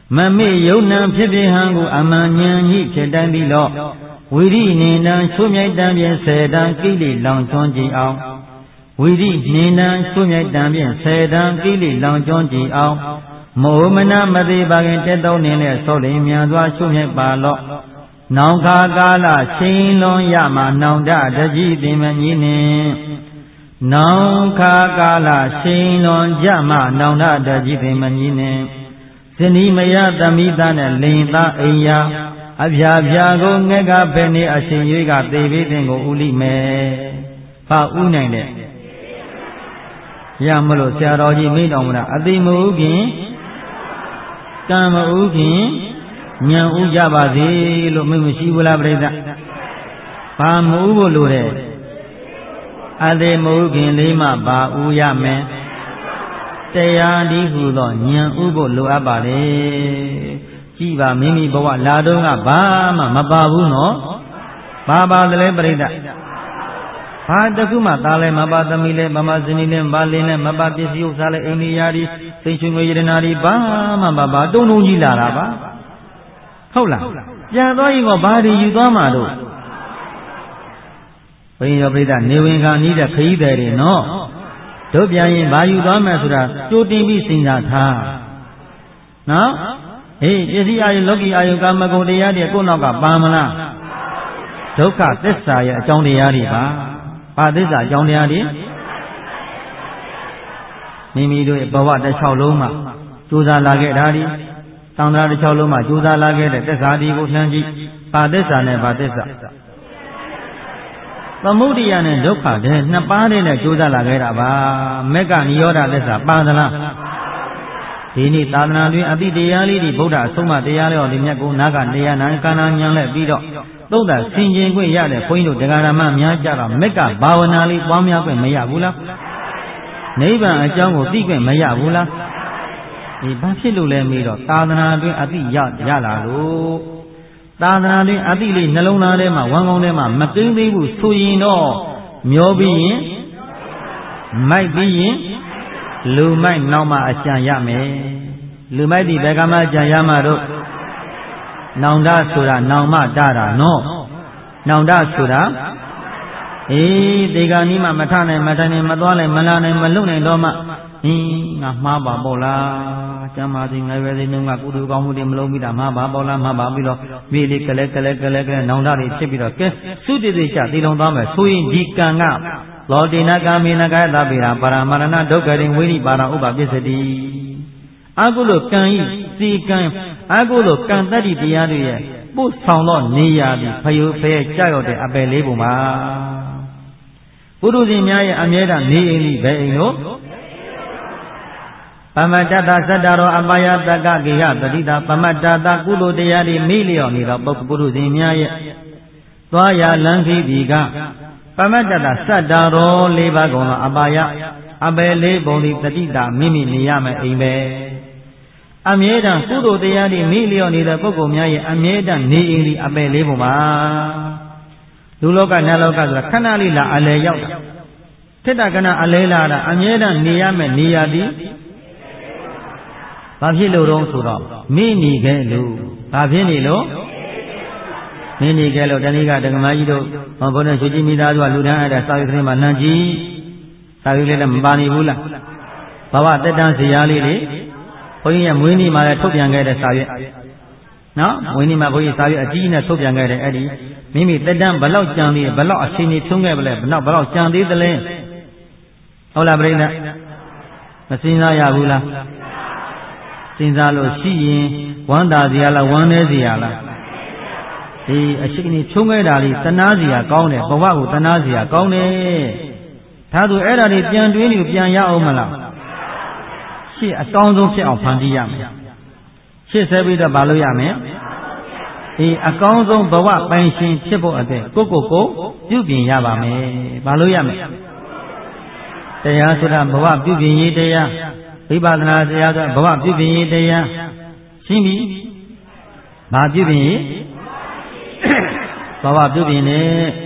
မမေယုံနံဖြစ်ဖြစ်ဟံကိုအမှန်ဉာဏ်ကြီးဖြစ်တိုင်းပြီးတော့ဝိရိနေနံချိုးမြိုက်တံဖြင့်ဆယ်တန်းကိလေလောင်ကျွမ်းကြည်အောင်ဝိရိနေနံချိုးမြိုက်တံဖြင့်ဆယ်တန်းကိလေလောင်ကျွမ်းကြည်အောင်မောမနာမသေးပါခင်တက်တော့နေတဲ့ဆောလင်မြန်စွာချိုးမြိုက်ပါလော့နောင်ခါကာလချိန်လွန်ရမှနောင်တတကြီးတင်မကြီးနှင့်နောင်ခါကာလချိန်လွန်ကြမှနောင်တတကြီးတင်မကြီးနှင့်ဇနီးမယသမိသားနဲ့လင်သားအိမ်ယာအပြာပြာကိုငှက်ကဘယ်နည်းအရှင်ရွေးကသေပေးတဲ့ကိုဥလိမယ်။ဘာဥနိုင်တဲ့ရမလို့ဆရာတော်ကြီးမိတော်မလားအတိမဥခင်ကံမဥခင်ဉာဏ်ဥကြပါစေလို့မိမရှိဘူးလားပြိဿ။ဘာမဥဖို့လိုတယ်အတိမဥခင်လေးမှဘာဥရမယ်တရားဒီဟုသောဉာဏ်ဥဖို့လိုအပ်ပါလေကြည်ပါမိမိဘဝလာတော့ကဘာမှမပါဘူးနော်ဘာပါသလဲပြိဿဘာတခုမှသားလဲမပါသမီးလဲမမဇနီးလဲမပါလင်းလဲမပါပစ္စည်းဥစ္စာလဲအိန္ဒိယရီသိချွေငွေရတနာရီဘာမှမပါတုံတုံကြီးလာတာပါဟုတ်လားပြန်သွားရင်ကဘာတွေယူသွားမှာတော့ဘိညာပြိဿနေဝင်ခါနီးတဲ့ခရီးသည်တွေနော်တို့ပြန်ရင်ဘာယူသွားမယ်ဆိုတာကြိုတင်ပြီးစဉ်းစားထားနော်အေးပစ္စည်းအာယုလောကီအာယုကာမဂုဏ်တရားတွေကိုယ့်နောက်ကပါမလားဒုက္ခသစ္စာရဲ့အကြောင်းတရားတွေပါဘာသစ္စာအကြောင်းတရားတွေမိမိတို့ဘဝတစ်လျှောက်လုံးမှာကြိုးစားလာခဲ့တာဒီသံဃာတစ်လျှောက်လုံးမှာကြိုးစားလာခဲ့တဲ့သစ္စာဒီကိုလှမ်းကြည့်ဘာသစ္စာနဲ့ဘာသစ္စာသမုဒိယနဲ့ဒုက္ခတဲ့နှစ်ပါးနဲ့ကြိုးစားလာခဲ့တာပါမက္ကနိရောဓသစ္စာပါသလားဒီနေ့သာသနာတွင်အတိတရားလေးတွေဗုဒ္ဓအဆုံးအမတရားလေးဟောဒီမြတ်ကိုနာကတရားနာကာနာဉာဏ်နဲ့ပြီးတော့သုံးသဆင်ခြင်ခွင့်ရတဲ့ဘုန်းကြီးတို့တရားဓမ္မများကြတော့မက္ကဘာဝနာလေးပွားများခွင့်မရဘူးလားနိဗ္ဗာန်အကြောင်းကိုသိခွင့်မရဘူးလားဒီဘာဖြစ်လို့လဲမေးတော့သာသနာတွင်အတိရရလာလို့သာသနာတွင်အတိလေးနှလုံးသားထဲမှာဝမ်းကောင်းထဲမှာမကိန်းသေးဘူးဆိုရင်တော့မျောပြီးရင်မိုက်ပြီးရင်လူမိုက်နောက်မှအကြံရမယ်လူမိုက်ဒီဘယ်ကမှအကြံရမှာတော့နောင်တဆိုတာနောင်မတတာနော်နောင်တဆိုတာအေးဒီကနေ့မှမထနိုင်မထိုင်နိုင်မသွားနိုင်မလာနိုင်မလုံနိုင်တော့မှဟင်းငါမှားပါပေါ့လားကျမ်းမာစီငယ်ပဲစီနှုံးကကုသိုလ်ကောင်းမှုတွေမလုံးပြီးတာမှားပါပေါ့လားမှားပါပြီးတော့မြေလေးကလေးကလေးကလေးကလေးနောင်တတွေဖြစ်ပြီးတော့ကဲသုတိတိချတည်လုံသွားမယ်ဆိုရင်ဒီကံကလောတိနကာမေနကာယတပိရာပါရမရဏဒုက္ခရင်ဝိရိပါရဥပပစ္စတိအကုလိုကံဤစီကံအကုလိုကံတတ္တိတရားတွေရဲ့ပို့ဆောင်တော့နေရသည်ဖယုဖရဲ့ကြောက်ရောက်တဲ့အပယ်လေးပုံပါပုရုဇဉ်များရဲ့အမြဲတမ်းနေအိမ်လေးပဲအိမ်တို့ပမတ္တသသတ္တရောအပါယတကကေဟတတိတာပမတ္တသကုလိုတရားတွေမိလျော်နေသောပုဂ္ဂပုရုဇဉ်များရဲ့သွားရလန်းခီဒီကပမတ္တသသတ္တရောလေးပါးကုန်သောအပါယအပယ်လေးပုံဒီတတိတာမိမိနေရမယ်အိမ်ပဲအမြဲတမ်းကုသိုလ်တရားတွေမိလျော်နေတဲ့ပုဂ္ဂိုလ်များရဲ့အမြဲတမ်းနေအိမ်ဒီအပယ်လေးပုံပါလူလောကနတ်လောကဆိုတာခဏလေးလာအလဲရောက်တာထိတ္တကနာအလဲလာတာအမြဲတမ်းနေရမယ်နေရသည်ဘာဖြစ်လို့တော့ဆိုတော့မိနေခဲ့လို့ဘာဖြစ်နေလို့မိနေခဲ့လို့တဏိကဒကမကြီးတို့ဘုန်းနဲ့ရွှေကြီးမိသားစုကလူတန်းအဲ့ဒါစာရွက်ခင်းမှာနှမ်းကြည့်စာရွက်လေးလည်းမပါနေဘူးလားဘဝတက်တန်းဇရာလေးတွေဘုန်းကြီးရဲ့မွေးနေ့မှာလည်းထုတ်ပြန်ခဲ့တဲ့စာရွက်နော်မွေးနေ့မှာဘုန်းကြီးစာရွက်အကြီးနဲ့ထုတ်ပြန်ခဲ့တဲ့အဲ့ဒီမိမိတက်တန်းဘလောက်ကြံသေးဘလောက်အချိန်ကြီးဖြုံးခဲ့ပလဲဘလောက်ဘလောက်ကြံသေးသလဲဟုတ်လားပြိဿမစဉ်းစားရဘူးလားစဉ်းစားလို့ရှိရင်ဝမ်းသာစရာလားဝမ်းနည်းစရာလားဒီအရှိန်ဖြုံးခဲ့တာလေးတနာစရာကောင်းတယ်ဘဝကိုတနာစရာကောင်းတယ်ဒါဆိုအဲ့ဒါတွေပြန်တွင်းနေပြန်ရအောင်မလားရှေ့အကောင်းဆုံးဖြစ်အောင်ဖန်တီးရမယ်ရှေ့ဆက်ပြီးတော့မလုပ်ရမယ်ဒီအကောင်းဆုံးဘဝပိုင်ရှင်ဖြစ်ဖို့အတွက်ကိုကိုကိုပြုပြင်ရပါမယ်မလုပ်ရမယ်တရားဆိုတာဘဝပြုပြင်ရေးတရားဝိပဿနာတရားဆိုဘဝပြုပြင်ရေးတရားရှင်းပြီ။ဘာပြုပြင်ရေးဘဝပြုပြင်နေ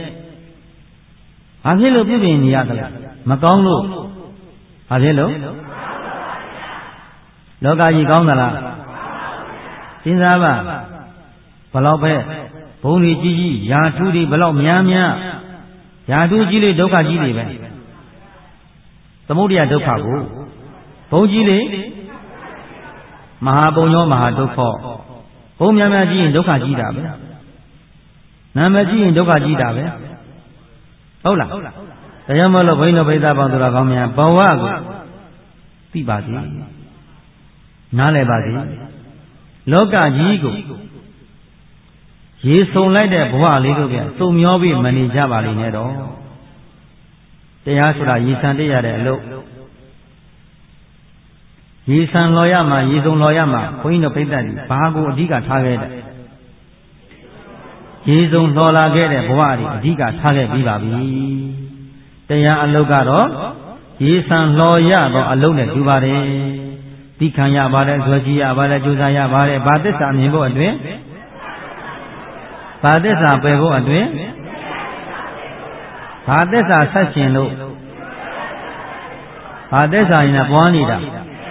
ဘာဖြစ်လို့ပြုပြင်နေရသလဲမကောင်းလို့ဘာဖြစ်လို့လောကကြီးကောင်းသလားစဉ်းစားပါဘလောက်ပဲဘုံတွေကြီးကြီးယာထုတွေဘလောက်များများယာထုကြီးလေဒုက္ခကြီးတွေပဲသမုဒယဒုက္ခကိုဘုံကြီးလေမဟာဘုံရောမဟာဒုက္ခဘုံများများကြီးရင်ဒုက္ခကြီးတာပဲနာမကြီးရင်ဒုက္ခကြီးတာပဲဟုတ်လားတရားမလို့ဘိန်းတော်ဘိသပေါင်းသူတော်ကောင်းများဘဝကိုသိပါစေနားလည်ပါစေလောကကြီးကိုရေဆုံလိုက်တဲ့ဘဝလေးတို့ပြန်စုံမျောပြီးမနေကြပါလိမ့်နဲ့တော့တရားဆိုတာရေဆန်တရတဲ့အလုပ်ရေဆန်လော်ရမှာရေဆုံလော်ရမှာဘုန်းကြီးတို့ပိဋကတ်ကြီးဘာကိုအဓိကထားခဲ့တဲ့ရေဆုံလော်လာခဲ့တဲ့ဘဝတွေအဓိကထားခဲ့ပြီးပါပြီတရားအလုပ်ကတော့ရေဆန်လော်ရတော့အလုပ်နဲ့တူပါတယ်သိခံရပါတယ်ဇွဲကြည့်ရပါတယ်ကြိုးစားရပါတယ်ဘာသစ္စာမြင်ဖို့အတွင်ဘာသစ္စာပယ်ဖို့အတွင်ဘာသစ္စာဆက်ရှင်လို့ဘာသစ္စာရင်ပွားနေတာ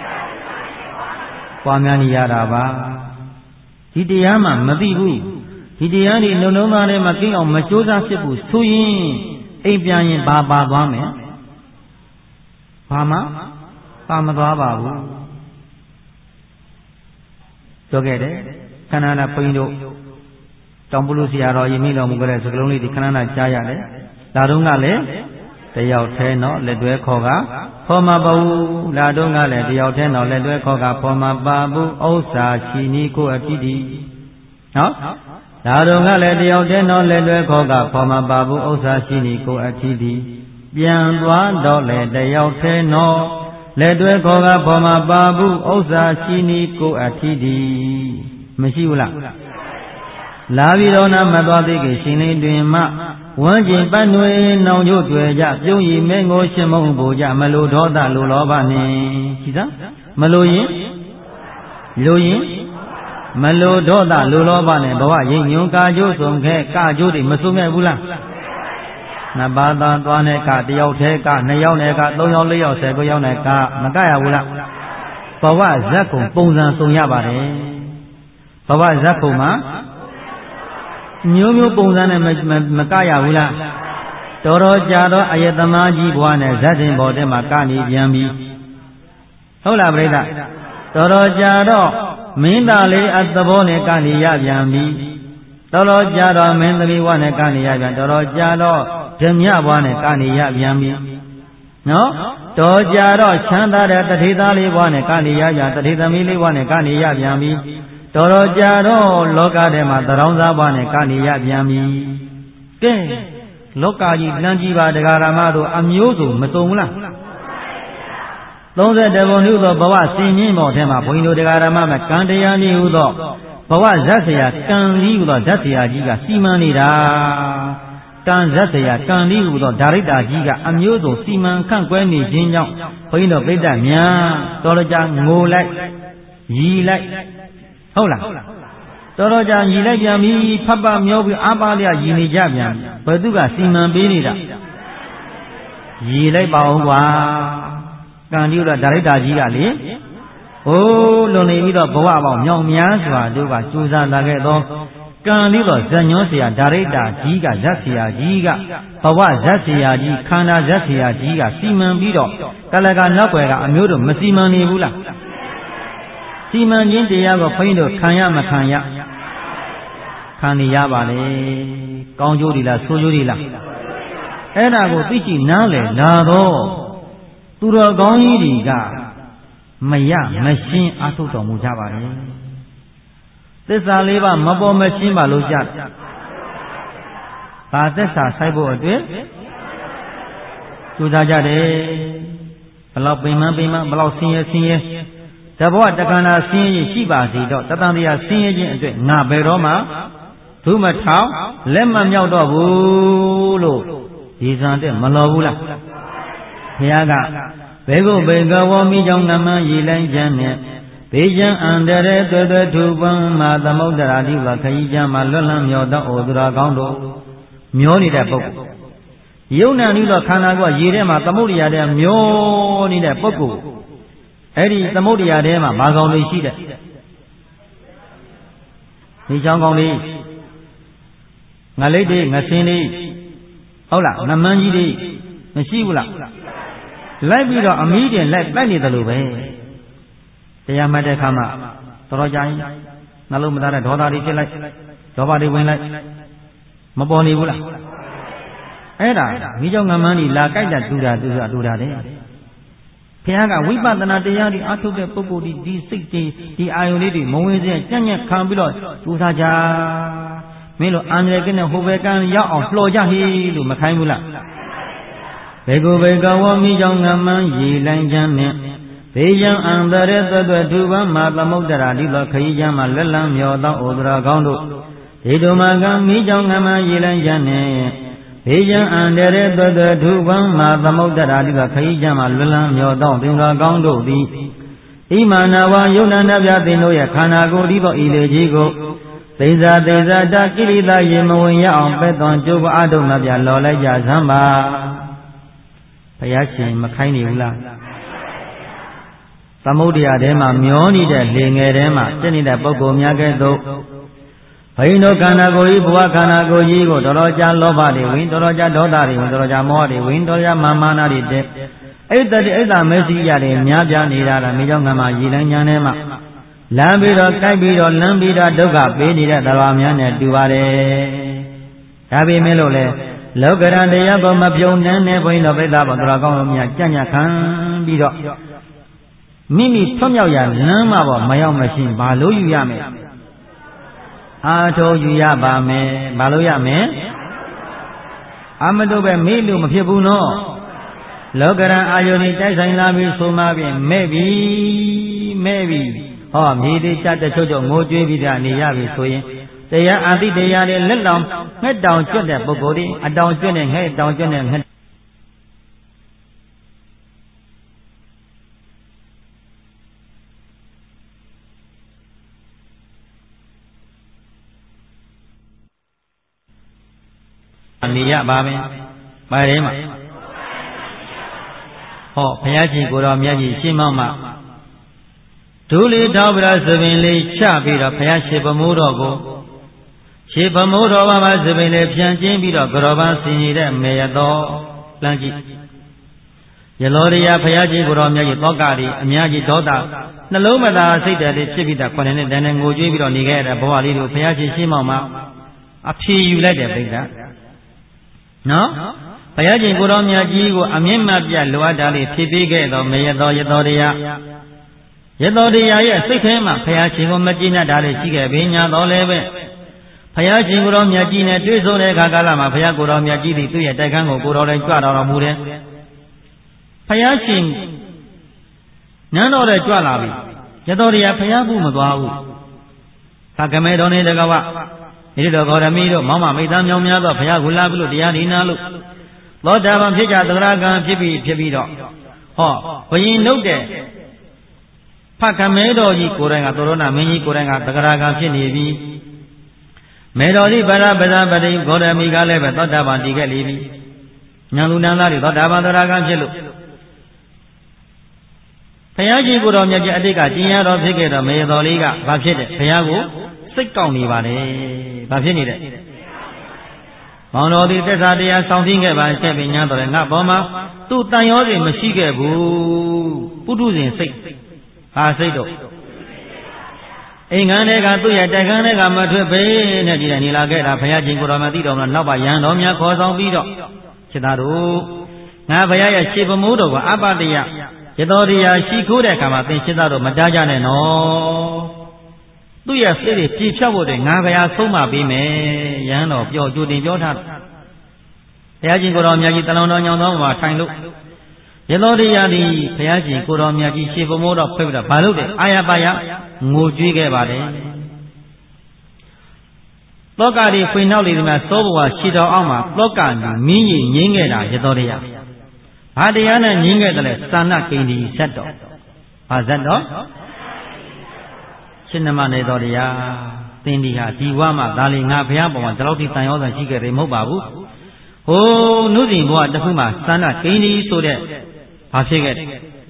ပွားများနေရတာပါဒီတရားမှမသိဘူးဒီတရားဒီလုံလုံးသားထဲမှာကိအောင်မကြိုးစားဖြစ်ဘူးဆိုရင်အိမ်ပြန်ရင်ဘာပါသွားမယ်ဘာမှပါမသွားပါဘူးပြောခဲ့တယ်ခန္ဓာနာဘုန်းကြီးတို့တောင်ပုလူဆရာတော်ယမိတော်မူကြတဲ့စကလုံးလေးဒီခဏနာကြားရတယ်လာတော့ကလည်းတယောက်ထဲတော့လက်တွဲခေါ်ကဖော်မပါဘူးလာတော့ကလည်းတယောက်ထဲတော့လက်တွဲခေါ်ကဖော်မပါဘူးဥစ္စာရှိနီကိုအတိတိနော်လာတော့ကလည်းတယောက်ထဲတော့လက်တွဲခေါ်ကဖော်မပါဘူးဥစ္စာရှိနီကိုအတိတိပြန်သွားတော့လေတယောက်ထဲတော့လက်တွဲခေါ်ကဖော်မပါဘူးဥစ္စာရှိနီကိုအတိတိမရှိဘူးလားလာပြီးတော့နာမသွားသေးခင်ရှင်လေးတွင်မှဝမ်းကျင်ပတ်နွေနောင်ကျို့တွေ့ကြပြုံးရည်မဲငိုရှင်မုံပူကြမလိုဒေါသလိုလောဘနှင့်ရှိသားမလိုရင်လိုရင်မလိုဒေါသလိုလောဘနဲ့ဘဝရင်ညွန်ကာကျိုးဆုံးခဲ့ကာကျိုးတွေမဆုံးခဲ့ဘူးလားနှစ်ပါးသာသွားနဲ့ကတယောက်တည်းကနှစ်ယောက်နဲ့ကသုံးယောက်လေးယောက်ဆယ်ကိုယောက်နဲ့ကမကရဘူးလားဘဝဇက်ကုန်ပုံစံစုံရပါတယ်ဘဝဇက်ကုန်မှာမျိုးမျိုးပုံစံနဲ့မကရဘူးလားတော်တော်ကြာတော့အယတမကြီးဘွားနဲ့ဇတ်တင်ဘော်တဲ့မှာကနေပြန်ပြီဟုတ်လားပြိဿတော်တော်ကြာတော့မင်းသားလေးအသဘောနဲ့ကနေရပြန်ပြီတော်တော်ကြာတော့မင်းသမီးဘွားနဲ့ကနေရပြန်တော်တော်ကြာတော့ဓမြဘွားနဲ့ကနေရပြန်ပြီနော်တော်ကြာတော့ချမ်းသာတဲ့တထေသားလေးဘွားနဲ့ကနေရပြန်တထေသမီးလေးဘွားနဲ့ကနေရပြန်ပြီတော်တော်ကြာတော့လောကထဲမှာသရောင်းစားဘွားနဲ့ကနေရပြန်ပြီကဲလောကကြီးလမ်းကြီးပါတရားဓမ္မတို့အမျိုးစုံမစုံဘူးလားသုံးဆယ်တဘုံဟုသောဘဝစင်မြင့်ပေါ်ထဲမှာဘုန်းကြီးတို့တရားဓမ္မမှာကံတရားနည်းဟုသောဘဝဇတ်ဆရာကံကြီးဟုသောဇတ်ဆရာကြီးကစီမံနေတာကံဇတ်ဆရာကံကြီးဟုသောဒါရိတ္တာကြီးကအမျိုးစုံစီမံခန့်ခွဲနေခြင်းကြောင့်ဘုန်းကြီးတို့ပြိတ္တများတော်တော်ကြာငိုလိုက်ရီလိုက်ဟုတ်လားတော်တော်ကြာညီလိုက်ပြန်ပြီဖတ်ပါမျောပြီးအားပါလျက်ညီနေကြပြန်ဘယ်သူကစီမံပေးနေတာညီလိုက်ပါအောင်ကွာကံဒီတော့ဒါရိတ္တာကြီးကလေဟိုးလွန်နေပြီးတော့ဘဝပေါင်းမြောင်များစွာတို့ကကြိုးစားလာခဲ့သောကံဒီတော့ဇညောဆရာဒါရိတ္တာကြီးကဇတ်ဆရာကြီးကဘဝဇတ်ဆရာကြီးခန္ဓာဇတ်ဆရာကြီးကစီမံပြီးတော့ကလကနောက်ွယ်ကအမျိုးတို့မစီမံနေဘူးလားစီမံခြင်းတရားကိုဘုန်းကြီးတို့ခံရမခံရခံနေရပါလေကောင်းကျိုးတွေလားဆိုးကျိုးတွေလားအဲ့ဒါကိုသိကြည့်နားလည်လာတော့သူတော်ကောင်းကြီးတွေကမရမရှင်းအထုတ်တော်မူကြပါလေသစ္စာလေးပါမပေါ်မရှင်းပါလို့ကြဘာသစ္စာဆိုင်ဖို့အတွက်ကြိုးစားကြတယ်ဘလောက်ပိန်မပိန်မဘလောက်ဆင်းရဲဆင်းရဲတဘောတက္ကနာဆင်းရဲရှိပါစေတော့တတန်တရားဆင်းရဲခြင်းအတွက်ငါဘယ်တော့မှဒုမထောင်လက်မမြောက်တော့ဘူးလို့ဒီစံတဲ့မလောဘူးလားဘုရားကဘေကုဘေကဝမိကြောင့်နမရေလိုက်ခြင်းနဲ့ဘေးချမ်းအန္တရာယ်တွေ့တွေ့ထူပန်းမှာသမုဒ္ဒရာတိဝခရီးချမ်းမှာလွတ်လပ်မြော်သောဩသူတော်ကောင်းတို့မျောနေတဲ့ပုဂ္ဂိုလ်ယုံနာနည်းတော့ခန္ဓာကရေထဲမှာသမုဒ္ဒရာထဲမျောနေတဲ့ပုဂ္ဂိုလ်အဲ့ဒီသမုဒ္ဒရာထဲမှာဘာကောင်တွေရှိတဲ့မိချောင်းကောင်းလေးငါလိတ်တွေငါစင်းလေးဟုတ်လားငမန်းကြီးတွေမရှိဘူးလားလိုက်ပြီးတော့အမီးတင်လိုက်တိုက်နေတယ်လို့ပဲတရားမှတ်တဲ့အခါမှာတော်တော်ကြာရင်နှလုံးမသားတဲ့ဒေါသတွေဖြစ်လိုက်ဒေါသတွေဝင်လိုက်မပေါ်နေဘူးလားအဲ့ဒါမိကြောင့်ငမန်းကြီးလာကြိုက်တာတူတာတူတာတူတာတဲ့ဘုရားကဝိပဿနာတရားတွေအထုတ်တဲ့ပုဂ္ဂိုလ်ဒီဒီစိတ်တွေဒီအာယုန်လေးတွေမဝင်စေကြံ့ကြံ့ခံပြီးတော့ကြိုးစားကြမင်းတို့အန္တရာယ်ကင်းတဲ့ဟိုဘက်ကရောက်အောင်လှော်ကြဟေးလို့မခိုင်းဘူးလားဘေကုဘေကဝမိကြောင့်ငမန်းရေလိုင်းချမ်းနဲ့ဘေးရန်အန္တရာယ်သွက်သွက်ထူပန်းမှာသမုဒ္ဒရာဒီလိုခရီးချမ်းမှာလက်လန်းမြော်သောဩဒရာကောင်းတို့ဒီတုမကမိကြောင့်ငမန်းရေလိုင်းချမ်းနဲ့ဘေးရန်အန္တရာယ်သွက်သွက်ထူပန်းမှာသမုဒ္ဒရာဒီလိုခရီးချမ်းမှာလက်လန်းမြော်သောသင်္ဃာကောင်းတို့သည်ဣမာနဝယုဏနာပြသင်တို့ရဲ့ခန္ဓာကိုယ်ဒီသောဤလေကြီးကိုသိဇာသိဇာတကိရိတာရေမဝင်ရအောင်ပဲ့သွန်ကြိုးပအားထုတ်မပြလော်လိုက်ကြစမ်းပါဘုရားရှင်မခိုင်းနေဘူးလားသမုဒ္ဒရာထဲမှာမျောနေတဲ့လေငယ်ထဲမှာတက်နေတဲ့ပုဂ္ဂိုလ်များကဲ့သို့ဘိန်းတို့ခန္ဓာကိုယ်ကြီးဘဝခန္ဓာကိုယ်ကြီးကိုတော်တော်ကြာလောဘတွေဝင်တော်တော်ကြာဒေါသတွေဝင်တော်တော်ကြာမောဟတွေဝင်တော်တော်ကြာမာမာနတွေတဲ့အဲ့တတိအဲ့ဒါမဲစီရတယ်များပြားနေတာလားမိကြောင့်ငါမှရည်လန်းညာထဲမှာလမ်းပြီးတော့ကြိုက်ပြီးတော့လမ်းပြီးတော့ဒုက္ခပေးနေတဲ့တရားများနဲ့တူပါတယ်ဒါပေမဲ့လို့လေလောကရန်တရားပေါ်မပြုံနှံတဲ့ဘုန်းတော်ပြိဿဘောတော်ကောင်းများကြံ့ကြံ့ခံပြီးတော့မိမိထွတ်မြောက်ရလမ်းမှာပေါ့မရောက်မရှိဘာလို့ယူရမလဲအာထောယူရပါမယ်ဘာလို့ရမလဲအမတို့ပဲမေ့လို့မဖြစ်ဘူးနော်လောကရန်အာယုန်တိုက်ဆိုင်လာပြီးဆိုမှပြင်မဲ့ပြီမဲ့ပြီဟောမြေသေးချတဲ့ချုပ်ချုပ်ငိုကြွေးပြီးတာနေရပြီဆိုရင်တရားအာတိတရားတွေလက်တောင်ငှက်တောင်ကျွတ်တဲ့ပုဂ္ဂိုလ်တွေအတောင်ကျွတ်တဲ့ငှက်တောင်ကျွတ်တဲ့ငှက်နေရပါမယ်။ပါတယ်မှာဟောဘုရားရှင်ကိုတော်မြတ်ကြီးရှင်းမောင်းမှာဒူလီထောက်ပြီးတော့သပင်လေးချပြီးတော့ဘုရားရှင်ဗမိုးတော်ကိုရှင်ဗမိုးတော်ဘာမှသပင်လေးပြန်ကျင်းပြီးတော့ကရောပန်းဆင်ရတဲ့မေရတော်လမ်းကြည့်ရလောရိယဘုရားရှင်ကိုတော်မြတ်ကြီးတောကတွေအများကြီးဒေါသနှလုံးမသာစိတ်ဓာတ်တွေဖြစ်ပြီးတော့ခုနှစ်နှစ်တန်းနဲ့ငိုကြွေးပြီးတော့နေခဲ့တဲ့ဘဝလေးတို့ဘုရားရှင်ရှင်းမောင်းမှာအဖြေယူလိုက်တယ်ပိဋကနော်ဘုရားရှင်ကိုတော်မြတ်ကြီးကိုအမြင့်မပြလိုအပ်တာလေးဖြည့်ပေးခဲ့တော်မေရတော်ရတော်တရားရတော်တရားရဲ့စိတ်ထဲမှာဘုရားရှင်ကိုမကြည်နပ်တာလေးရှိခဲ့ပြီညာတော်လည်းပဲဘုရားရှင်ကိုတော်မြတ်ကြီးနဲ့တွေ့ဆုံတဲ့အခါကာလမှာဘုရားကိုတော်မြတ်ကြီးသည်သူ့ရဲ့တိုက်ခန်းကိုကိုတော်လည်းကြွတော်တော်မူတယ်ဘုရားရှင်နန်းတော်လည်းကြွလာပြီရတော်တရားဘုရားဘူးမသွားဘူးသာကမဲတော်နေတကဝဒီတော်ဂေါရမီတို့မောင်မမိသားမြောင်များသောဘုရားကိုလာပြီလို့တရားဒီနာလို့သောတာပန်ဖြစ်ကြသရဂံဖြစ်ပြီးဖြစ်ပြီးတော့ဟောဘယင်နှုတ်တဲ့ဖခမဲတော်ကြီးကိုယ်တိုင်ကသောရဏမင်းကြီးကိုယ်တိုင်ကသရဂံဖြစ်နေပြီမေတော်ကြီးဗရပဇပတိဂေါရမီကလည်းပဲသောတာပန်တည်ခဲ့လေပြီညာလူနန်းသားတွေသောတာပန်သရဂံဖြစ်လို့ဘုရားကြီးကိုတော်မြတ်ကြီးအတိတ်ကကျင့်ရတော်ဖြစ်ခဲ့တော့မေတော်လေးကဘာဖြစ်တယ်ဘုရားကိုစိတ်ကောက်နေပါတယ်ဘာဖြစ်နေတယ်မောင်တော်ဒီသက်သာတရားဆောင်သိခဲ့ပါချက်ပင်ညာတော်လည်းငါဘောမှာသူ့တန်ရောစဉ်မရှိခဲ့ဘူးပုထုဇဉ်စိတ်ဟာစိတ်တော့အိမ်ခန်းတွေကသူ့ရဲ့တိုက်ခန်းတွေကမထွက်ပဲနဲ့ဒီတိုင်းနေလာခဲ့တာဘုရားရှင်ကိုတော်မသိတော်မှာနောက်ပါရန်တော်များခေါ်ဆောင်ပြီးတော့ခြေသားတို့ငါဘုရားရဲ့ရှေးပမိုးတော်ကအပတယရတော်တရားရှိခိုးတဲ့အခါမှာသင်ခြေသားတို့မတားကြနဲ့နော်သူ့ရဲ့စိတ်တွေပြည့်ဖြတ်ဖို့တဲ့ငါဘုရားဆုံးမပေးမယ်ရန်တော်ပြောကြိုတင်ပြောထားဘုရားရှင်ကိုတော်မြတ်ကြီးတလုံးတော်ညောင်းတော်မှာထိုင်လို့ရတော်တရားဒီဘုရားရှင်ကိုတော်မြတ်ကြီးရှေးပမိုးတော်ဖိတ်ပြီးတော့ဘာလို့လဲအာရပါယငိုကြွေးခဲ့ပါတယ်သောကတွေဖွင့်နောက်လေဒီမှာသောဘဝရှည်တော်အောင်မှာသောကလူမင်းကြီးငင်းခဲ့တာရတော်တရားဘာတရားနဲ့ငင်းခဲ့တယ်လဲသာဏကိန္ဒီဇတ်တော်ဘာဇတ်တော်ရှင်နမနေတော်တရားသင်ဒီဟာဒီဝါမှာဒါလီငါဘုရားပေါ်မှာဒီလောက်ထိတန်ရောဆန်ရှိခဲ့တယ်မဟုတ်ပါဘူးဟိုနုစဉ်ဘဝတစ်ခုမှာသာဏကိန္ဒီဆိုတဲ့ဘာဖြစ်ခဲ့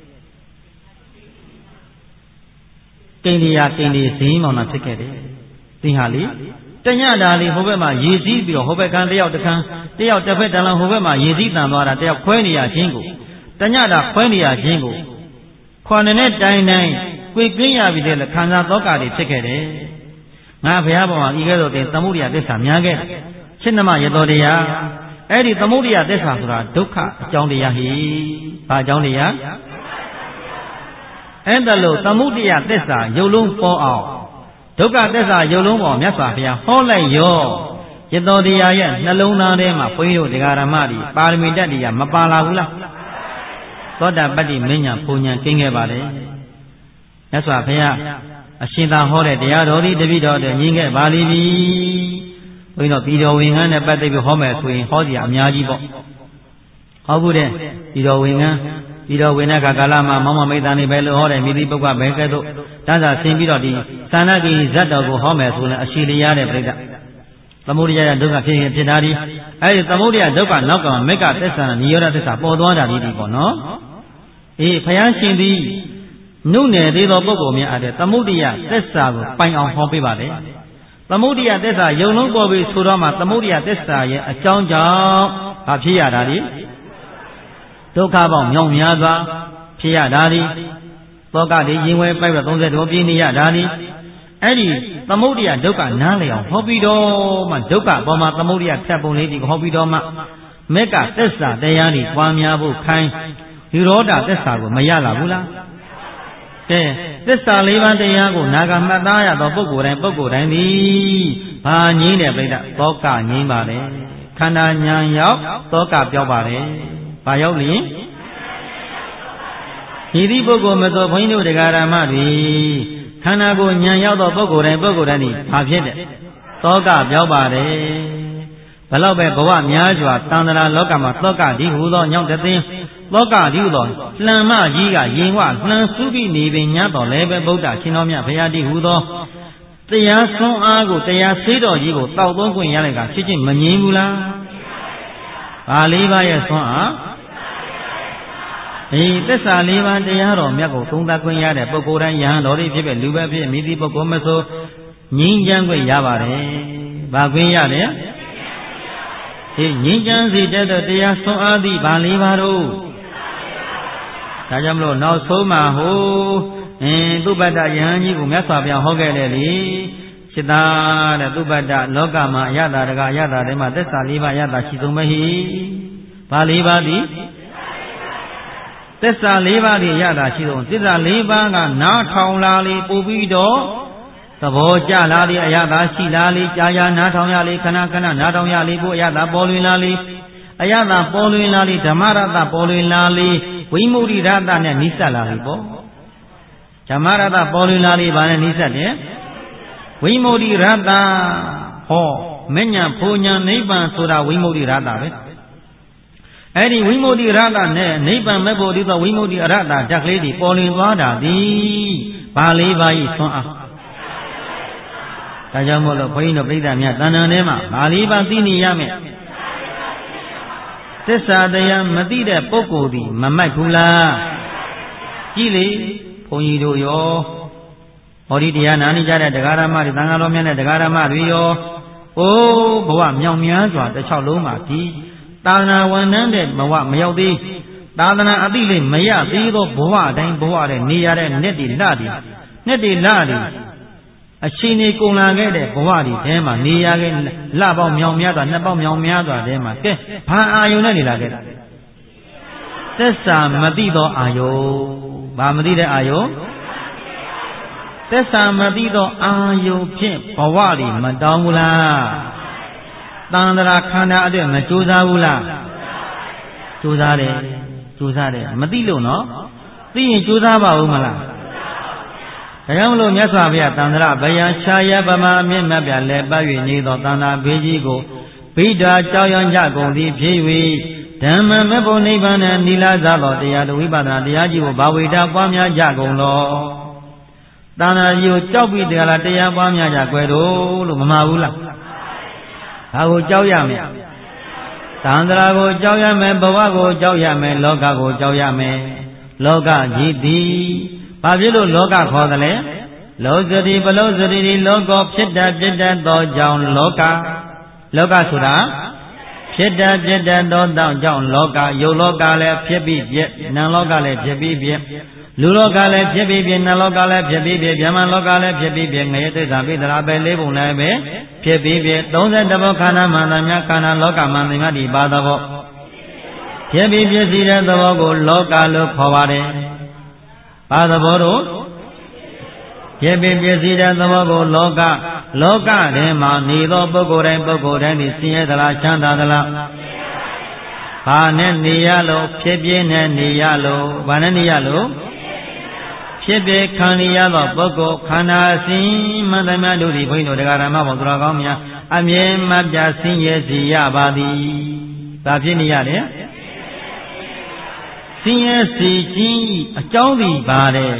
ကိန္ဒီယာကိန္ဒီဇင်းမောင်နာဖြစ်ခဲ့တယ်သင်ဟာလေတညတာလေးဟိုဘက်မှာရေစည်းပြီးတော့ဟိုဘက်ကတယောက်တစ်ခန်းတယောက်တစ်ဖက်တန်းဟိုဘက်မှာရေစည်းတန်သွားတာတယောက်ခွဲနေရခြင်းကိုတညတာခွဲနေရခြင်းကိုခွန်နဲ့တိုင်းတိုင်းကိုယ်ကင်းရပြီတဲ့ခံစားသောကတွေဖြစ်ခဲ့တယ်ငါဘုရားပေါ်မှာဤကဲ့သို့တင်သမုဒိယသစ္စာများခဲ့တယ်ရှင်းနမရတော်တရားအဲ့ဒီသမုဒိယသစ္စာဆိုတာဒုက္ခအကြောင်းတရားဟိဘာအကြောင်းတရားအဲ့ဒါလို့သမုဒိယသစ္စာရုပ်လုံးပေါ်အောင်ဒုက္ခသစ္စာရုပ်လုံးပေါ်မြတ်စွာဘုရားဟောလိုက်ရောရတော်တရားရဲ့နှလုံးသားထဲမှာဘုန်းကြီးတို့တရားဓမ္မတွေပါရမီတတ်တရားမပါလာဘူးလားသောတာပတ္တိမဉ္ဇဉ်ဘုံဉဏ်ကင်းခဲ့ပါလေမြတ်စွာဘုရားအရှင်သာဟောတဲ့တရားတော်ဒီတပိတော်တဲ့ညီငယ်ပါလိမ့်မည်ဘုန်းကြီးတို့ပြည်တော်ဝင်ငန်းနဲ့ပတ်သက်ပြီးဟောမယ်ဆိုရင်ဟောစရာအများကြီးပေါ့ဟောဘူးတဲ့ပြည်တော်ဝင်ငန်းပြည်တော်ဝင်တဲ့ကာလမှာမောင်မမိတ်သားနေပဲလို့ဟောတယ်မိတိပုဂ္ဂဘဲကဲ့သို့တန်းစာဆင်းပြီးတော့ဒီသာဏကိဇတ်တော်ကိုဟောမယ်ဆိုရင်အရှိလျားတဲ့ပြိတ္တသမုဒိယဒုက္ခဖြစ်ရင်ဖြစ်တာဒီအဲ့ဒီသမုဒိယဒုက္ခနောက်ကမေကသစ္စာနိရောဓသစ္စာပေါ်သွားတာဒီဒီပေါ့နော်အေးဘုရားရှင်သည်နုနယ်သေးသောပုဂ္ဂိုလ်များအားတဲ့သမုဒိယသစ္စာကိုပိုင်အောင်ဟောပေးပါတယ်သမုဒိယသစ္စာယုံလုံးပေါ်ပြီးဆိုတော့မှသမုဒိယသစ္စာရဲ့အကြောင်းကြောင့်ဘာဖြစ်ရတာဒီဒုက္ခပေါင်းမြောင်များစွာဖြစ်ရတာဒီသောကတွေရင်ဝဲပိုက်တော့သုံးဆယ်တော်ပြင်းနေရတာဒီအဲ့ဒီသမုဒိယဒုက္ခနားလည်အောင်ဟောပြီးတော့မှဒုက္ခအပေါ်မှာသမုဒိယဖြတ်ပုံလေးဒီဟောပြီးတော့မှမေကသစ္စာတရားတွေပွားများဖို့ခိုင်းဒီရောဓသစ္စာကိုမရလာဘူးလားကဲသစ္စာလေးပါးတရားကိုနာဂမှတ်သားရသောပုဂ္ဂိုလ်တိုင်းပုဂ္ဂိုလ်တိုင်းသည်ဘာငြိမ့်တဲ့ပြိတ္တသောကငြိမ့်ပါလေခန္ဓာဉာဏ်ရောက်သောကပြောက်ပါလေဘာရောက်လျင်ဤသည့်ပုဂ္ဂိုလ်မသောဘုန်းကြီးတို့တရားဓမ္မတွေခန္ဓာကိုယ်ဉာဏ်ရောက်သောပုဂ္ဂိုလ်တိုင်းပုဂ္ဂိုလ်တိုင်းသည်ဘာဖြစ်တဲ့သောကပြောက်ပါလေဘလောက်ပဲဘဝများစွာတန်တရာလောကမှာသောကဒီဟူသောညောင်းတဲ့သိင်းသောကဒီဟူသောလှန်မကြီးကရင်ဝလှန်စုပြီးနေပင်ညတော်လည်းပဲဗုဒ္ဓရှင်တော်မြတ်ဘုရားဒီဟူသောတရားဆွမ်းအားကိုတရားဆေးတော်ကြီးကိုတောက်သုံးခွင့်ရလိုက်ကဖြစ်ချင်းမငြင်းဘူးလားဘာလေးပါးရဲ့ဆွမ်းအားဒီသစ္စာလေးပါးတရားတော်မြတ်ကိုသုံးသပ်ခွင့်ရတဲ့ပုဂ္ဂိုလ်တိုင်းယဟန်တော်တွေဖြစ်ဖြစ်လူပဲဖြစ်မိသည့်ပုဂ္ဂိုလ်မဆိုငြင်းချမ်းခွင့်ရပါတယ်ဘာခွင့်ရတယ်ဒီငြင်းချမ်းစေတတ်တဲ့တရားဆွမ်းအားသည့်ဘာလေးပါးတို့ဒါကြောင့်မလို့နောက်ဆုံးမှာဟိုအင်းသုဘတ္တယဟန်ကြီးကိုမြတ်စွာဘုရားဟောခဲ့တယ်လေစိတ္တတဲ့သုဘတ္တလောကမှာအယတာတကအယတာတွေမှာသစ္စာလေးပါးအယတာရှိဆုံးမဟိဘာလေးပါးသည်သစ္စာလေးပါးသည်အယတာရှိဆုံးသစ္စာလေးပါးကနားထောင်လာလေပို့ပြီးတော့သဘောကျလာလေအယတာရှိလာလေကြာကြာနားထောင်ရလေခဏခဏနားထောင်ရလေပို့အယတာပေါ်လွင်လာလေအယတာပေါ်လွင်လာလေဓမ္မရတပေါ်လွင်လာလေဝိမုဒိရတနဲ့နိစ္စလာပြီပေါ့ဓမ္မရတပေါ်လွင်လာလေဘာနဲ့နိစ္စတယ်ဝိမုဒိရတဟောမဉ္ဇဉ်ဘုံညာနိဗ္ဗာန်ဆိုတာဝိမုဒိရတပဲအဲ့ဒီဝိမုဒိရတနဲ့နိဗ္ဗာန်မဲ့ဖို့ဒီသောဝိမုဒိရတဓာတ်ကလေးဒီပေါ်လွင်သွားတာသည်ဘာလေးပါးဤသွန်းအားဒါကြောင့်မို့လို့ဘုန်းကြီးတို့ပြိဿများတဏ္ဍာထဲမှာဘာလေးပါးသိနေရမယ်သစ္စာတရားမသိတဲ့ပုဂ္ဂိုလ်ဒီမမိုက်ဘူးလားကြည့်လေဘုန်းကြီးတို့ရောဟောဒီတရားနာနေကြတဲ့တရားဓမ္မတွေသံဃာတော်များနဲ့တရားဓမ္မတွေရောအိုးဘဝမြောင်များစွာတစ်ချောင်းလုံးမှာဒီသာသနာဝန်ထမ်းတဲ့ဘဝမရောက်သေးသာသနာအသိလေးမရသေးသောဘဝတိုင်းဘဝတဲ့နေရတဲ့နှစ်တွေလတွေနှစ်တွေလတွေအချိန်ကြီးကုန်လာခဲ့တဲ့ဘဝတွေထဲမှာနေရခဲ့လပေါင်းမြောင်များစွာနှစ်ပေါင်းမြောင်များစွာထဲမှာကဲဘာအာယုန်နဲ့နေလာခဲ့သစ္စာမသိသောအာယုန်ဘာမသိတဲ့အာယုန်သစ္စာမသိသောအာယုန်ဖြင့်ဘဝတွေမတောင်းဘူးလားတန်ត្រာခန္ဓာအတွက်မကြိုးစားဘူးလားကြိုးစားတယ်ကြိုးစားတယ်မသိလို့နော်သိရင်ကြိုးစားပါဦးမလားဒါကြောင့်မလို့မြတ်စွာဘုရားတန်ត្រာဗယံရှာယပမအမြင့်မြတ်ပြလဲပတ်၍နေသောတန်ត្រာဘေးကြီးကိုဗိဓာကြောင်းရကြကုန်သည်ဖြစ်၍ဓမ္မမဘုံနိဗ္ဗာန်နိလာဇသောတရားတို့ဝိပဿနာတရားကြီးကိုဘာဝိတာပွားများကြကုန်လောတန်ត្រာကြီးကိုကြောက်ပြီးတရားလားတရားပွားများကြကွယ်တော့လို့မမှားဘူးလားဘာကိုကြောက်ရမလဲတန်ត្រာကိုကြောက်ရမယ်ဘဝကိုကြောက်ရမယ်လောကကိုကြောက်ရမယ်လောကကြီးသည်ဘာဖြစ်လို့လောကခေါ်တယ်လဲလောဇတိပလောဇတိလောကောဖြစ်တတ်ဖြစ်တတ်သောကြောင့်လောကလောကဆိုတာဖြစ်တတ်ဖြစ်တတ်သောတောင့်ကြောင့်လောကယုတ်လောကလည်းဖြစ်ပြီးပြည့်နံလောကလည်းဖြစ်ပြီးပြည့်လူလောကလည်းဖြစ်ပြီးပြည့်နံလောကလည်းဖြစ်ပြီးပြည့်ဗျမလောကလည်းဖြစ်ပြီးပြည့်ငရေသစ္စာပိသရာပဲလေးပုံလည်းပဲဖြစ်ပြီးပြည့်သုံးဆယ်တဘောခန္ဓာမှန်သမျှခန္ဓာလောကမှန်သမျှဒီပါသဘောဖြစ်ပြီးပြည့်စည်တဲ့သဘောကိုလောကလို့ခေါ်ပါတယ်ပါသဘောတို့ဖြစ်ပြီးပြည့်စည်တဲ့သဘောကိုလောကလောကထဲမှာနေသောပုဂ္ဂိုလ်တိုင်းပုဂ္ဂိုလ်တိုင်းဒီဆင်းရဲသလားချမ်းသာသလားဘာနဲ့နေရလို့ဖြစ်ပြင်းနဲ့နေရလို့ဘာနဲ့နေရလို့ဖြစ်ပြခံရသောပုဂ္ဂိုလ်ခန္ဓာစဉ်မှန်သမျှတို့သည်ဘုန်းကြီးတို့တရားဓမ္မဘောသူတော်ကောင်းများအမြဲမပြဆင်းရဲစေရပါသည်ဒါဖြစ်နေရတယ်ဆင်းရဲစေခြင်းအကြောင်းသည်ပါတယ်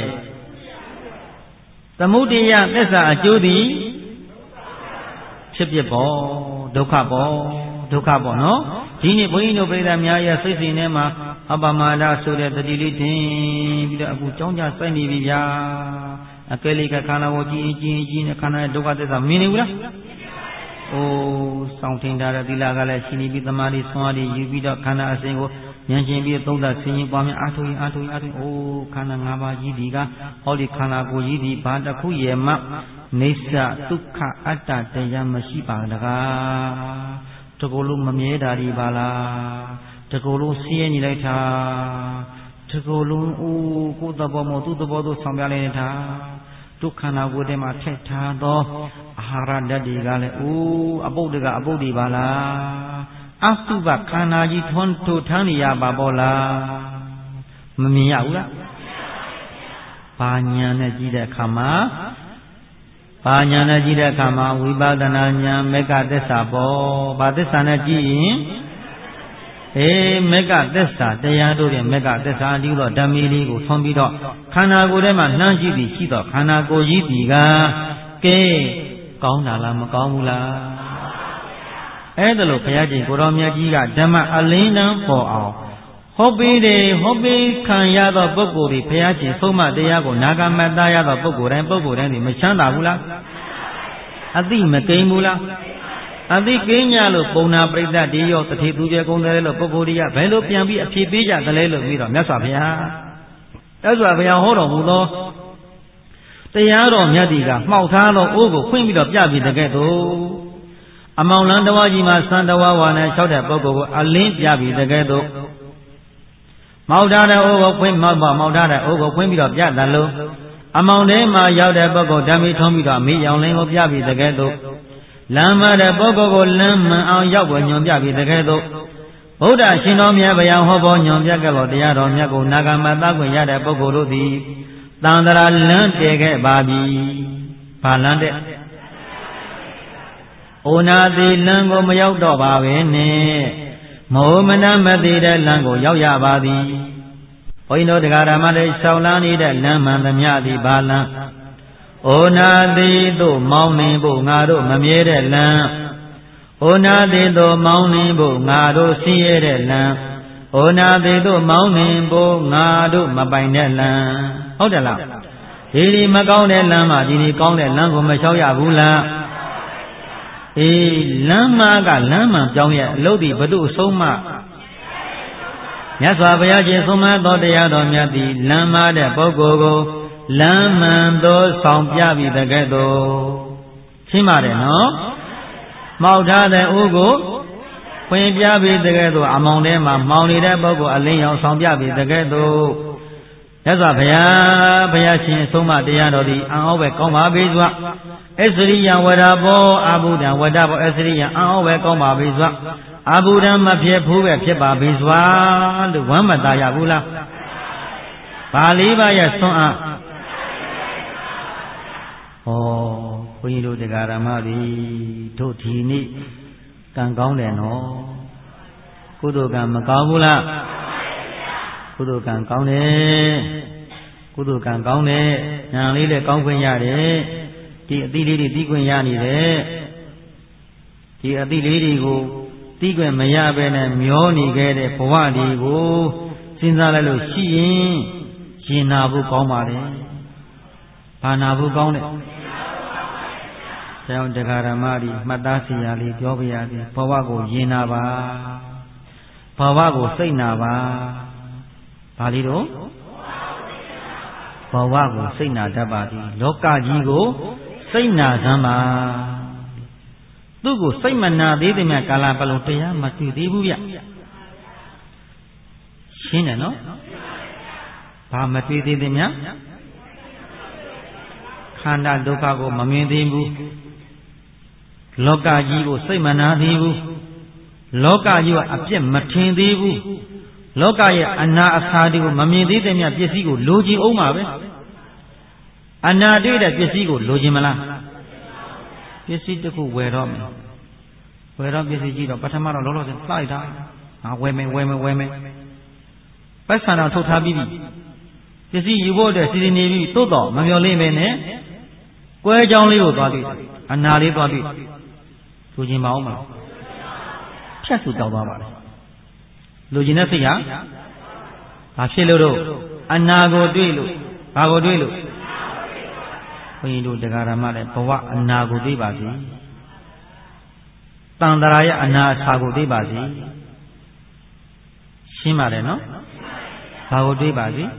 သမုဒိယသစ္စာအကျိုးသည်ဖြစ်ဖြစ်ပေါ့ဒုက္ခပေါ့ဒုက္ခပေါ့နော်ဒီနေ့ဘုန်းကြီးတို့ပြိဿများရဲ့စိတ်စဉ်ထဲမှာအပမာဒဆိုတဲ့တတိလေးထင်ပြီးတော့အခုကြောင်းကြစိုက်နေပြီဗျာအကဲလေးကခန္ဓာကိုကြည်ကြည်ကြည်နဲ့ခန္ဓာရဲ့ဒုက္ခသစ္စာမြင်နေဘူးလားအိုးစောင့်ထင်ထားတဲ့သီလကလည်းရှိနေပြီးသမာဓိဆွမ်းအားတွေယူပြီးတော့ခန္ဓာအစဉ်ကိုဉာဏ်ရှင်ပြီးသုံးသပ်ဆင်ခြင်ပွားများအားထုတ်ရင်အားထုတ်ရင်အားထုတ်အိုးခန္ဓာ၅ပါးကြီးဒီကဟောဒီခန္ဓာကိုယ်ကြီးဒီဘာတစ်ခုရဲ့မှနေသဒုက္ခအတ္တတရားမရှိပါတကားတကူလုံးမမြဲတာဒီပါလားတကူလုံးဆင်းရဲနေလိုက်တာတကူလုံးအိုးကိုယ်သဘောမဟုတ်သူ့သဘောသူဆောင်ပြလိုက်တာဒုက္ခနာကိုယ်ထဲမှာထက်ထားသောအာဟာရဓာတ်တွေကလည်းအိုးအပုဒ်တကအပုဒ်တွေပါလားအတုပခန္ဓာကြီးထွန်းထိုးထမ်းနေရပါပေါ့လားမမြင်ရဘူးလားဘာညာနဲ့ကြည့်တဲ့အခါမှာဘာညာနဲ့ကြည့်တဲ့အခါမှာဝိပဿနာဉာဏ်မေဃသစ္စာပေါ့ဘာသစ္စာနဲ့ကြည့်ရင်အေးမေဃသစ္စာတရားတို့ရဲ့မေဃသစ္စာဒီတော့ဓမ္မီလေးကိုထွန်းပြီးတော့ခန္ဓာကိုယ်ထဲမှာနှမ်းကြည့်ပြီးရှိတော့ခန္ဓာကိုယ်ကြီးဒီကကဲကောင်းတာလားမကောင်းဘူးလားအဲ့ဒါလို့ဘုရားရှင်ကိုတော်မြတ်ကြီးကဓမ္မအလင်းတန်းပေါ်အောင်ဟောပေးတယ်ဟောပေးခံရသောပုဂ္ဂိုလ်တွေဘုရားရှင်ဆုံးမတရားကိုနာဂမတရသောပုဂ္ဂိုလ်တိုင်းပုဂ္ဂိုလ်တိုင်းဒီမချမ်းသာဘူးလားအတိမကိန်းဘူးလားအတိကိန်းညလို့ပုံနာပရိသတ်ဒီရောတထေသူကျေကုံတယ်လို့ပုဂ္ဂိုလ်တွေကဘယ်လိုပြန်ပြီးအဖြစ်ပေးကြသလဲလို့ပြီးတော့မြတ်စွာဘုရားမြတ်စွာဘုရားဟောတော်မူသောတရားတော်မြတ်ဒီကမှောက်ထားသောအိုးကိုဖွင့်ပြီးတော့ပြပြီးတကဲ့သို့အမောင်လန်းတဝါကြီးမှာစံတဝါဝါနဲ့လျှောက်တဲ့ပုဂ္ဂိုလ်ကိုအလင်းပြပြီးတကဲ့သို့မောက်ထားတဲ့အိုးကိုဖွင့်မောက်ပါမောက်ထားတဲ့အိုးကိုဖွင့်ပြီးတော့ပြတယ်လို့အမောင်ထဲမှာရောက်တဲ့ပုဂ္ဂိုလ်ဓမ္မီထုံးပြီးတော့မိရောင်လင်းကိုပြပြီးတကဲ့သို့လမ်းမတဲ့ပုဂ္ဂိုလ်ကိုလမ်းမှန်အောင်ရောက်ွယ်ညွန်ပြပြီးတကဲ့သို့ဗုဒ္ဓရှင်တော်မြတ်ဗျာဟောပေါ်ညွန်ပြခဲ့သောတရားတော်မြတ်ကိုနာဂမသခွင့်ရတဲ့ပုဂ္ဂိုလ်တို့သည်တန်ត្រာလမ်းတည်ခဲ့ပါပြီ။ဘာလမ်းတဲ့ဩနာတိလမ်းကိုမရောက်တော့ပါပဲနဲ့မောမနမသိတဲ့လမ်းကိုရောက်ရပါသည်ဘုန်းကြီးတို့တရားဓမ္မတွေရှောင်လန်းနေတဲ့လမ်းမှန်သမျှသည်ဘာလမ်းဩနာတိတို့မောင်းနေဖို့ငါတို့မမြဲတဲ့လမ်းဩနာတိတို့မောင်းနေဖို့ငါတို့ဆင်းရဲတဲ့လမ်းဩနာတိတို့မောင်းနေဖို့ငါတို့မပိုင်တဲ့လမ်းဟုတ်တယ်လားဒီဒီမကောင်းတဲ့လမ်းမှာဒီဒီကောင်းတဲ့လမ်းကိုမလျှောက်ရဘူးလားအေးလမ်းမကလမ်းမှန်ပြောင်းရဲ့အလုပ်ဒီဘု து ဆုံးမမြတ်စွာဘုရားရှင်ဆုံးမသောတရားတော်မြတ်သည်လမ်းမတဲ့ပုဂ္ဂိုလ်ကိုလမ်းမှန်သောဆောင်ပြပြီးတကဲ့သို့ရှင်းပါတယ်နော်မှောက်ထားတဲ့ဥကိုဖွင့်ပြပြီးတကဲ့သို့အမောင်ထဲမှာမှောင်နေတဲ့ပုဂ္ဂိုလ်အလင်းရောင်ဆောင်ပြပြီးတကဲ့သို့မြတ်စွာဘုရားဘုရားရှင်ဆုံးမတရားတော်သည်အံ့ဩပဲကောင်းပါပြီစွာအစ္စရိယဝရဘောအာဘုဒံဝဒဘောအစ္စရိယအံ့ဩပဲကောင်းပါပြီစွာအာဘုဒံမဖြစ်ဘူးပဲဖြစ်ပါပြီစွာလို့ဝမ်းမသာရဘူးလားပါဠိပါရဲ့ဆွမ်းအားဩဘုန်းကြီးတို့တရားဓမ္မတွေတို့ဒီနေ့ကံကောင်းတယ်နော်ကုသိုလ်ကံမကောင်းဘူးလားကုသိုလ်ကံကောင်းတယ်ကုသိုလ်ကံကောင်းတယ်ညာလေးလည်းကောင်းခွင့်ရတယ်ဒီအသီးလေးတွေတီးခွင့်ရနေတယ်ဒီအသီးလေးတွေကိုတီးခွင့်မရဘဲနဲ့မျောနေခဲ့တဲ့ဘဝတွေကိုစဉ်းစားလိုက်လို့ရှိရင်ရှင်နာဖို့ကောင်းပါတယ်ဘာနာဘူးကောင်းတဲ့ဆရာတော်တရားဓမ္မတွေမှတ်သားစီရလေးပြောပြရသည်ဘဝကိုယဉ်နာပါဘဝကိုစိတ်နာပါဘာလေးတော့ဘဝကိုစိတ်နာတတ်ပါသည်လောကကြီးကိုစိတ်နာစမ်းပါသူ့ကိုစိတ်မနာသေးတဲ့မြတ်ကာလပတ်လုံးတရားမသိသေးဘူးဗျရှင်းတယ်နော်ဘာမသိသေးတဲ့မြတ်ခန္ဓာဒုက္ခကိုမမြင်သေးဘူးလောကကြီးကိုစိတ်မနာသေးဘူးလောကကြီးကအပြစ်မထင်သေးဘူးလောကရဲ့အနာအဆာတွေကိုမမြင်သေးတဲ့မြတ်ပစ္စည်းကိုလိုချင်အောင်ပါပဲအနာတွေ့တဲ့ပစ္စည်းကိုလိုချင်မလားပစ္စည်းတစ်ခုဝယ်တော့မယ်ဝယ်တော့ပစ္စည်းကြီးတော့ပထမတော့လောလောဆယ်လှလိုက်တာငါဝယ်မယ်ဝယ်မယ်ဝယ်မယ်ပတ်စံတော့ထုတ်ထားပြီးပြီပစ္စည်းယူဖို့အတွက်စီစဉ်နေပြီသို့တော့မမျော်လင့်ပဲနဲ့ကွဲကြောင်းလေးကိုသွားတွေ့အနာလေးသွားတွေ့လိုချင်မအောင်မလားဖြတ်စုတောက်သွားပါလေလိုချင်တဲ့စိတ်ဟာဘာဖြစ်လို့တော့အနာကိုတွေ့လို့ဘာကိုတွေ့လို့ဘုန်းကြီးတို့တရားဓမ္မနဲ့ဘဝအနာကိုသိပါစေတန်ត្រာရဲ့အနာအဆာကိုသိပါစေရှင်းပါတယ်နော်ဘာကိုသိပါစေ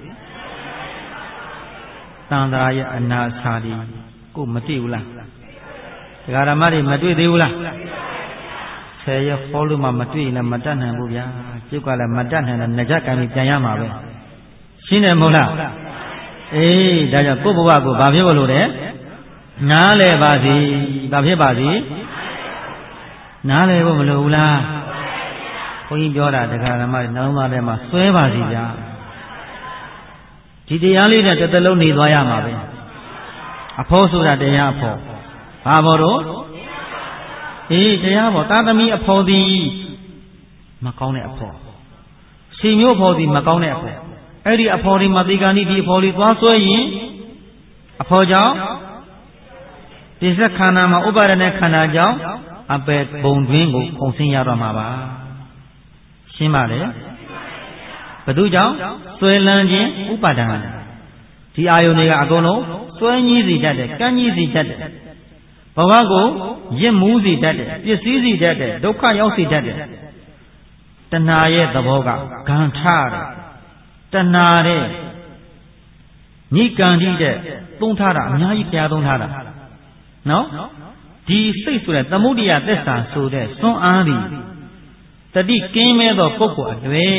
တန်ត្រာရဲ့အနာအဆာဒီကိုမသိဘူးလားတရားဓမ္မတွေမတွေ့သေးဘူးလားဆယ်ရက်ခေါ်လို့မှမတွေ့ရင်လည်းမတတ်နိုင်ဘူးဗျာကျုပ်ကလည်းမတတ်နိုင်တဲ့ငကြကံကြီးပြန်ရမှာပဲရှင်းတယ်မဟုတ်လားအေးဒါကြောင့်ကိုယ့်ဘဝကိုဘာဖြစ်လို့လဲနားလဲပါစီဘာဖြစ်ပါစီနားလဲဖို့မလိုဘူးလားဘုန်းကြီးပြောတာတရားဓမ္မတွေနှလုံးသားထဲမှာစွဲပါစီဗျာဒီတရားလေးနဲ့တစ်သက်လုံးနေသွားရမှာပဲအဖို့ဆိုတာတရားအဖို့ဘာဖို့တော့အေးတရားပေါ်သာသမီအဖို့သည်မကောင်းတဲ့အဖို့ရှင်မျိုးဖို့သည်မကောင်းတဲ့အဖို့အဲ့ဒီအဖို့ဒီမှာဒီကနေ့ဒီအဖို့လေးသွားဆွဲရင်အဖို့ကြောင့်ဒီစက်ခန္ဓာမှာဥပါဒณะခန္ဓာကြောင့်အပယ်ဘုံတွင်းကိုခုံဆင်းရတော့မှာပါရှင်းပါလေဘယ်သူကြောင့်ဆွဲလန်းခြင်းဥပါဒဏ်ဒီအာယုန်တွေကအကုန်လုံးဆွဲကြီးစီတတ်တယ်ကန့်ကြီးစီတတ်တယ်ဘဝကိုရစ်မှုစီတတ်တယ်ပစ္စည်းစီတတ်တယ်ဒုက္ခရောက်စီတတ်တယ်တဏှာရဲ့သဘောကဂံထတယ်တဏှာတဲ့ညိကံတိတဲ့သုံးထားတာအများကြီးဖျားသုံးထားတာနော်ဒီစိတ်ဆိုတဲ့သမုဒိယသစ္စာဆိုတဲ့စွန့်အားသည်တတိကင်းမဲ့သောပုဂ္ဂိုလ်အတွေ့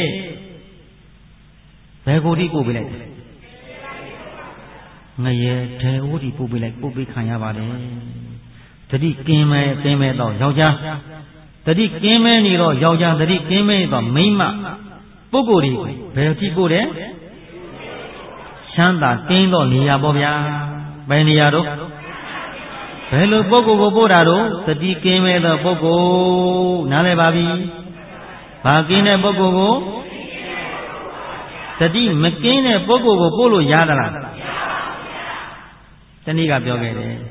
ဘယ်ကိုဒီပို့ပေးလိုက်ငရဲဒေဝဒီပို့ပေးလိုက်ပို့ပေးခံရပါတယ်တတိကင်းမဲ့ကင်းမဲ့တော့ယောက်ျားတတိကင်းမဲ့နေတော့ယောက်ျားတတိကင်းမဲ့တော့မိန်းမပုဂ္ဂိုလ်ဒီဘယ်တိပို့တယ်ချမ်းသာကင်းတော့နေရပေါ့ဗျာဘယ်နေရာတော့ဘယ်လိုပုဂ္ဂိုလ်ကိုပို့တာတော့တတိကင်းမဲ့သောပုဂ္ဂိုလ်နားလည်ပါပြီဘာကင်းတဲ့ပုဂ္ဂိုလ်ကိုတတိမကင်းတဲ့ပုဂ္ဂိုလ်ကိုပို့လို့ရသလားမရပါဘူးတနည်းကပြောခဲ့တယ်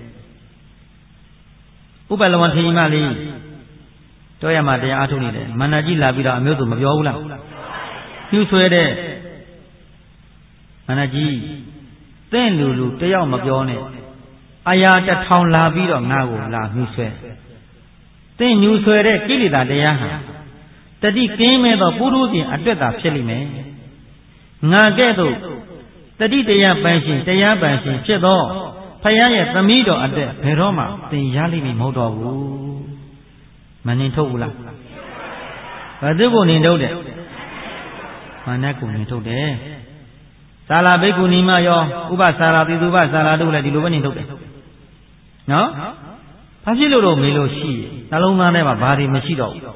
ဥပလဝံထေရီမလေးတော့ရမှာတရားအားထုတ်နေတယ်မန္တကြီးလာပြီးတော့အမျိုးစုမပြောဘူးလားကျူးဆွဲတဲ့မန္တကြီးတင့်လူလူတယောက်မပြောနဲ့အရာတစ်ထောင်လာပြီးတော့ငါ့ကိုလာမြူဆွဲတင့်ညူဆွဲတဲ့ကိလေသာတရားဟာတတိကင်းမဲ့သောပုရုဇဉ်အတွက်သာဖြစ်လိမ့်မယ်ငါကဲ့သို့တတိတရားပိုင်ရှင်တရားပိုင်ရှင်ဖြစ်သောဖယားရဲ့သမီးတော်အတွက်ဘယ်တော့မှသင်ရလိမ့်မည်မဟုတ်တော့ဘူးမနှင်ထုတ်ဘူးလားဘယ်သူကိုနှင်ထုတ်တယ်မာနကိုနှင်ထုတ်တယ်သာလာဘိက္ခုနီမရောဥပစာရာတိသူပစာရာတို့လည်းဒီလိုပဲနှင်ထုတ်တယ်နော်ဘာဖြစ်လို့တော့မေးလို့ရှိနှလုံးသားထဲမှာဘာတွေမရှိတော့ဘူး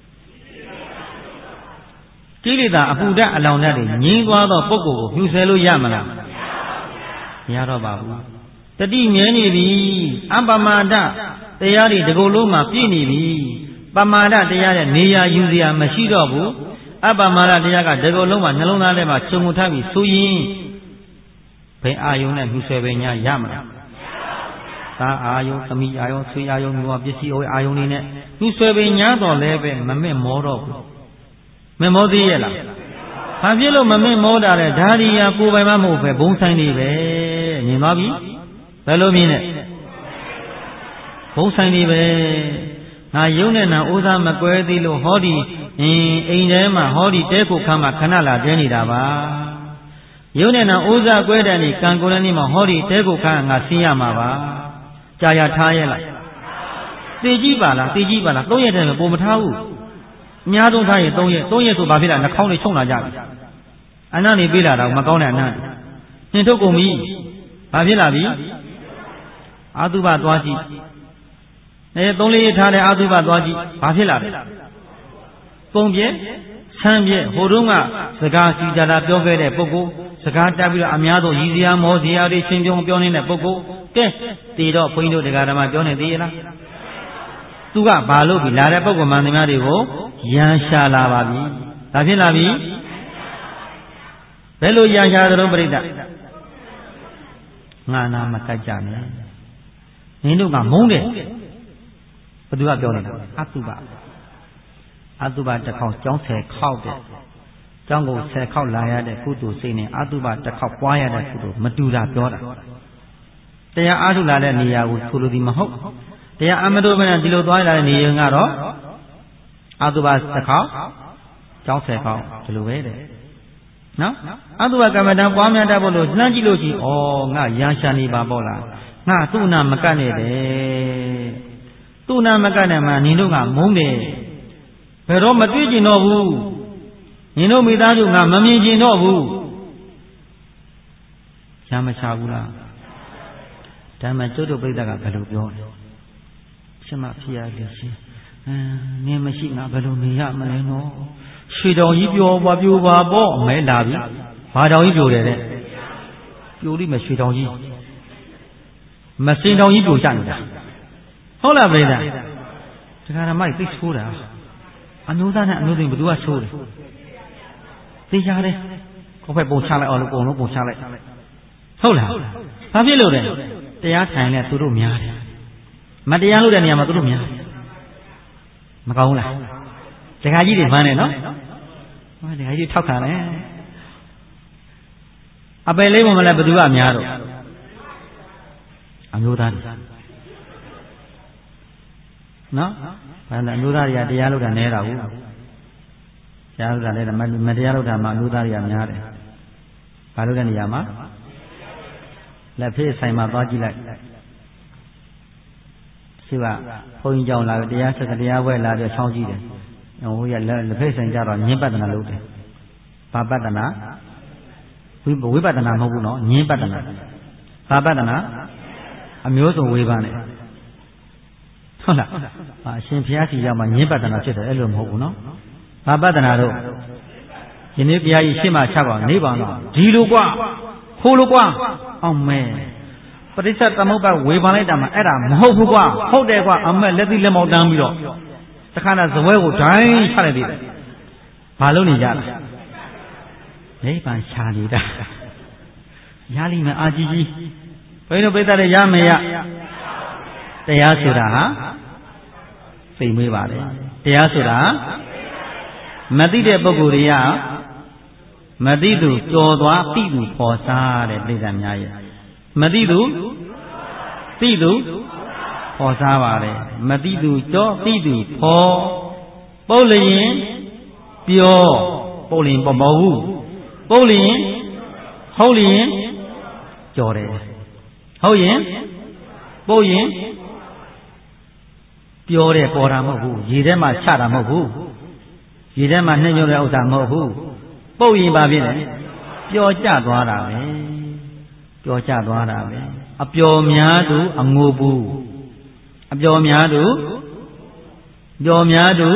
ကိလေသာအပူဓာတ်အလောင်ဓာတ်တွေငြိမ်းသွားသောပုဂ္ဂိုလ်ကိုဖြူဆဲလို့ရမလားမရတော့ပါဘူးတတိမြဲနေပြီအပမာဒတရားတွေဒီကုလုံးမှာပြည့်နေပြီပမာဒတရားတဲ့နေရာယူစရာမရှိတော့ဘူးအပမာဒတရားကဒီကုလုံးမှာနှလုံးသားထဲမှာခြုံငုံထားပြီးဆိုရင်ဘယ်အာယုံနဲ့ဖြူဆဲပဲညာရမလားသာအာယုံသမီးအာယုံဆွေအာယုံမျိုးပစ္စည်းအာယုံတွေနဲ့ဖြူဆဲပဲညာတော့လည်းပဲမမက်မောတော့ဘူးမမောသေးရဲ့လားဘာဖြစ်လို့မမင်းမောတာလဲဓာရီယာကိုယ်ပိုင်မှမဟုတ်ပဲဘုံဆိုင်နေပဲမြင်သွားပြီဘယ်လိုမြင်လဲဘုံဆိုင်နေပဲငါယုံနဲ့နာဥစားမကွဲသေးလို့ဟောဒီအင်းအိမ်ထဲမှာဟောဒီတဲကိုခမ်းမှာခဏလာတဲနေတာပါယုံနဲ့နာဥစားကွဲတဲ့နေ့ကံကိုယ်နဲ့နေ့မှာဟောဒီတဲကိုခမ်းငါဆင်းရမှာပါကြာရထားရဲ့လားသေကြီးပါလားသေကြီးပါလားသုံးရက်တည်းပဲပုံမထားဘူးအများဆုံးထားရင်သုံးရက်သုံးရက်ဆိုဘာဖြစ်လဲနှာခေါင်းလေးချုံလာကြပြီအနံ့နေပေးလာတော့မကောင်းတဲ့အနံ့နှင်ထုတ်ကုန်ပြီဘာဖြစ်လာပြီအာသုဘသွားကြည့်အဲသုံးလေးထားတဲ့အာသုဘသွားကြည့်ဘာဖြစ်လာလဲပုံပြဲဆန်းပြဲဟိုတုန်းကစကားစီကြတာပြောခဲ့တဲ့ပုဂ္ဂိုလ်စကားတက်ပြီးတော့အများဆုံးရည်စရာမောစရာတွေရှင်းပြုံးပြောနေတဲ့ပုဂ္ဂိုလ်ကဲတည်တော့ဘုန်းကြီးတို့တရားဓမ္မပြောနေသေးလားသူကဘာလို့ပြီလာတဲ့ပုဂ္ဂိုလ်မှန်သမျှတွေကိုရန်ရှာလာပါပြီဒါဖြစ်လာပြီဘယ်လိုရန်ရှာသလုံးပြိတ္တငါနာမကတ်ကြနဲ့နင်တို့ကမုန်းတယ်ဘသူကပြောနေတာအတုပအတုပတစ်ခေါက်ကျောင်းဆယ်ခေါက်တဲ့ကျောင်းကိုဆယ်ခေါက်လာရတဲ့ကုသိုလ်စိတ်နဲ့အတုပတစ်ခေါက်ပွားရတဲ့ကုသိုလ်မတူတာပြောတာတရားအားထုတ်လာတဲ့နေရာကိုဆိုလိုသည်မဟုတ်တရားအမတို့ဘယ်နဲ့ဒီလိုသွားလာတဲ့နေရင်ကတော့အတုပတစ်ခေါက်ကျောင်းဆယ်ခေါက်ဒီလိုပဲတဲ့နော်အတုပကမ္မဋ္ဌာန်းပွားများတတ်ဖို့လို့နှမ်းကြည့်လို့ရှိဩငါရန်ရှာနေပါပေါ့လားငါသူ့နာမကတ်နဲ့တယ်သူ့နာမကတ်နဲ့မှနင်တို့ကမုန်းတယ်ဘယ်တော့မတွေ့ကျင်တော့ဘူးနင်တို့မိသားစုငါမမြင်ကျင်တော့ဘူးရမချဘူးလားဓမ္မကျွတ်တို့ပြိဿကဘယ်လိုပြောလဲရှင်မဖြစ်ရလေရှင်အင်းနင်မရှိငါဘယ်လိုနေရမလဲနော်ရွှေတောင်ကြီးပျော်ပါပြိုပါပေါ့မဲလာပြီဘာတောင်ကြီးပျော်တယ်တဲ့ပြိုလိမရွှေတောင်ကြီးမစင်တောင်ကြီးပျော်ကြနေတာဟုတ်လားပြိဿတရားဓမ္မသိဆိုးတာအမျိုးသားနဲ့အမျိုးသမီးဘယ်သူကဆိုးတယ်သိကြတယ်ကိုယ်ပဲပုံချလိုက်အောင်လို့ပုံလုံးပုံချလိုက်ဟုတ်လားဘာဖြစ်လို့လဲတရားထိုင်လဲသူတို့များတယ်မတရားလို့တဲ့နေရာမှာသူတို့များတယ်မကောင်းဘူးလားဒကာကြီးတွေမှန်းတယ်နော်ဟောဒကာကြီးထောက်ခံတယ်အပယ်လေးမမလဲဘယ်သူကများတော့အမျိုးသားတွေနော်ဘာလဲအမျိုးသားတွေကတရားလို့တာနဲတာဘူးတရားလို့တာလဲမတရားလို့တာမှအမျိုးသားတွေကများတယ်ဘာလို့တဲ့နေရာမှာလက်ဖေးဆိုင်မှာသွားကြည့်လိုက်ရှိကဘုန်းကြီးကြောင့်လာပြီးတရားစကားတရားပွဲလာပြီးချောင်းကြည့်တယ်ဟိုရလက်ဖေးဆိုင်ကြတော့ညင်းပတ္တနာလုပ်တယ်ဘာပတ္တနာဝိဝိပတ္တနာမဟုတ်ဘူးနော်ညင်းပတ္တနာဘာပတ္တနာအမျိုးစုံဝေဖန်တယ်ဟုတ်လားအရှင်ဘုရားစီရောက်မှညင်းပတ္တနာဖြစ်တယ်အဲ့လိုမဟုတ်ဘူးနော်ဘာပတ္တနာတော့ယနေ့ဘုရားကြီးရှင်းမှချပါနေပါတော့ဒီလိုကွာခိုးလို့ကွာအောင်မဲပရိစ္ဆေသမုပ္ပါဝေဖန်လိုက်တာမှအဲ့ဒါမဟုတ်ဘူးကွာဟုတ်တယ်ကွာအမဲလက်သီးလက်မောက်တန်းပြီးတော့တခါနဲ့ဇပွဲကိုဒိုင်းချလိုက်သေးတယ်ဘာလို့နေကြလဲနိဗ္ဗာန်ရှာနေတာရလိမ့်မယ်အာကြီးကြီးဘယ်လိုပိဿတဲ့ရမယ်ရတရားဆိုတာဟာသိမွေးပါလေတရားဆိုတာမသိတဲ့ပုဂ္ဂိုလ်တွေကမသိသူကြော်သွားသိသူပေါ်စားတဲ့ပြိဿများရဲ့မသိသူသိသူပေါ်စားပါတယ်မသိသူကြော်သိသူပေါ်ပုတ်လျင်ပြောပုတ်လျင်ပေါ်မဟုတ်ဘူးပုတ်လျင်ဟုတ်လျင်ကြော်တယ်ဟုတ်ရင်ပုတ်ရင်ပြောတယ်ပေါ်တာမဟုတ်ဘူးရေထဲမှာချတာမဟုတ်ဘူးရေထဲမှာနှိမ့်ညွတ်တဲ့ဥစ္စာမဟုတ်ဘူးပုတ်ရင်ပါဖြစ်တယ်ပျော်ကျသွားတာပဲပျော်ကျသွားတာပဲအပျော်များသူအငိုဘူးအပျော်များသူပျော်များသူ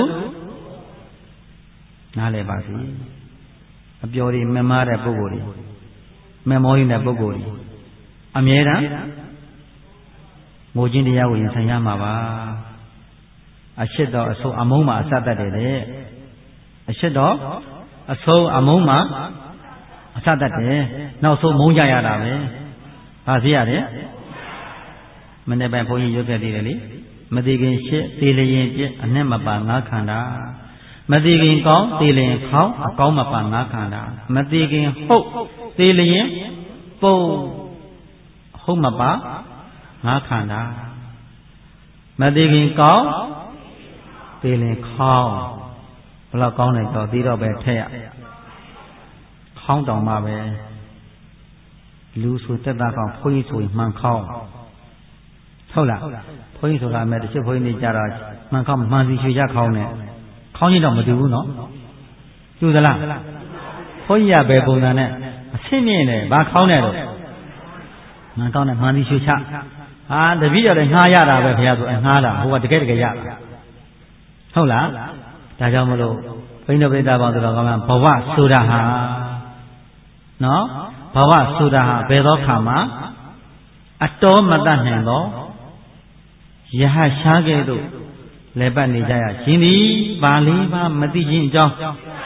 နားလည်ပါစေအပျော်တွေမမားတဲ့ပုဂ္ဂိုလ်တွေမမောရင်တဲ့ပုဂ္ဂိုလ်တွေအမြဲတမ်းငိုခြင်းတရားကိုရင်ဆိုင်ရမှာပါအရှစ်တော်အဆုံးအမုန်းမှာအစတတ်တယ်တဲ့အရှစ်တော်အဆုံးအမုန်းမှာအစတတ်တယ်နောက်ဆုံးမုန်းကြရတာပဲဘာဖြစ်ရတယ်မနေ့ပိုင်းဘုန်းကြီးရုပ်ပြသေးတယ်လေမသိခင်ရှစ်သေးလျင်ပြအနဲ့မပါငါးခန္ဓာမသိခင်ကောင်းသေးလျင်ခေါင်းအကောင်းမပါငါးခန္ဓာမသိခင်ဟုတ်သေးလျင်ပုတ်ဟုတ်မပါငါခန္ဓာမသိခင်ကောင်းသိရင်ခေါင်းဘလောက်ကောင်းတယ်တော့ဒီတော့ပဲထက်ရခေါင်းတောင်မှပဲလူဆိုတက်တာကောင်းဘုန်းကြီးဆိုရင်မှန်ခေါင်းဟုတ်လားဘုန်းကြီးဆိုတာမဲ့တချို့ဘုန်းကြီးတွေကြတော့မှန်ခေါင်းမှန်စီရွှေရခေါင်းနဲ့ခေါင်းကြီးတော့မတူဘူးနော်တူသလားဘုန်းကြီးကဘယ်ပုံစံနဲ့အဆင့်မြင့်တယ်ဘာခေါင်းနဲ့တော့မှန်ခေါင်းနဲ့မှန်စီရွှေချဟာတပည့်တော်လည်းငှားရတာပဲခင်ဗျာဆိုအငှားတာဟိုကတကယ်တကယ်ရဟုတ်လားဒါကြောင့်မလို့ဘိန်းတော်ပိဋကပေါင်းတော်ကမှဘဝဆိုတာဟာနော်ဘဝဆိုတာဟာဘယ်သောခါမှာအတော်မတတ်နိုင်သောယဟရှားကဲ့သို့လည်းပတ်နေကြရခြင်းသည်ပါလေးပါမသိခြင်းအကြောင်း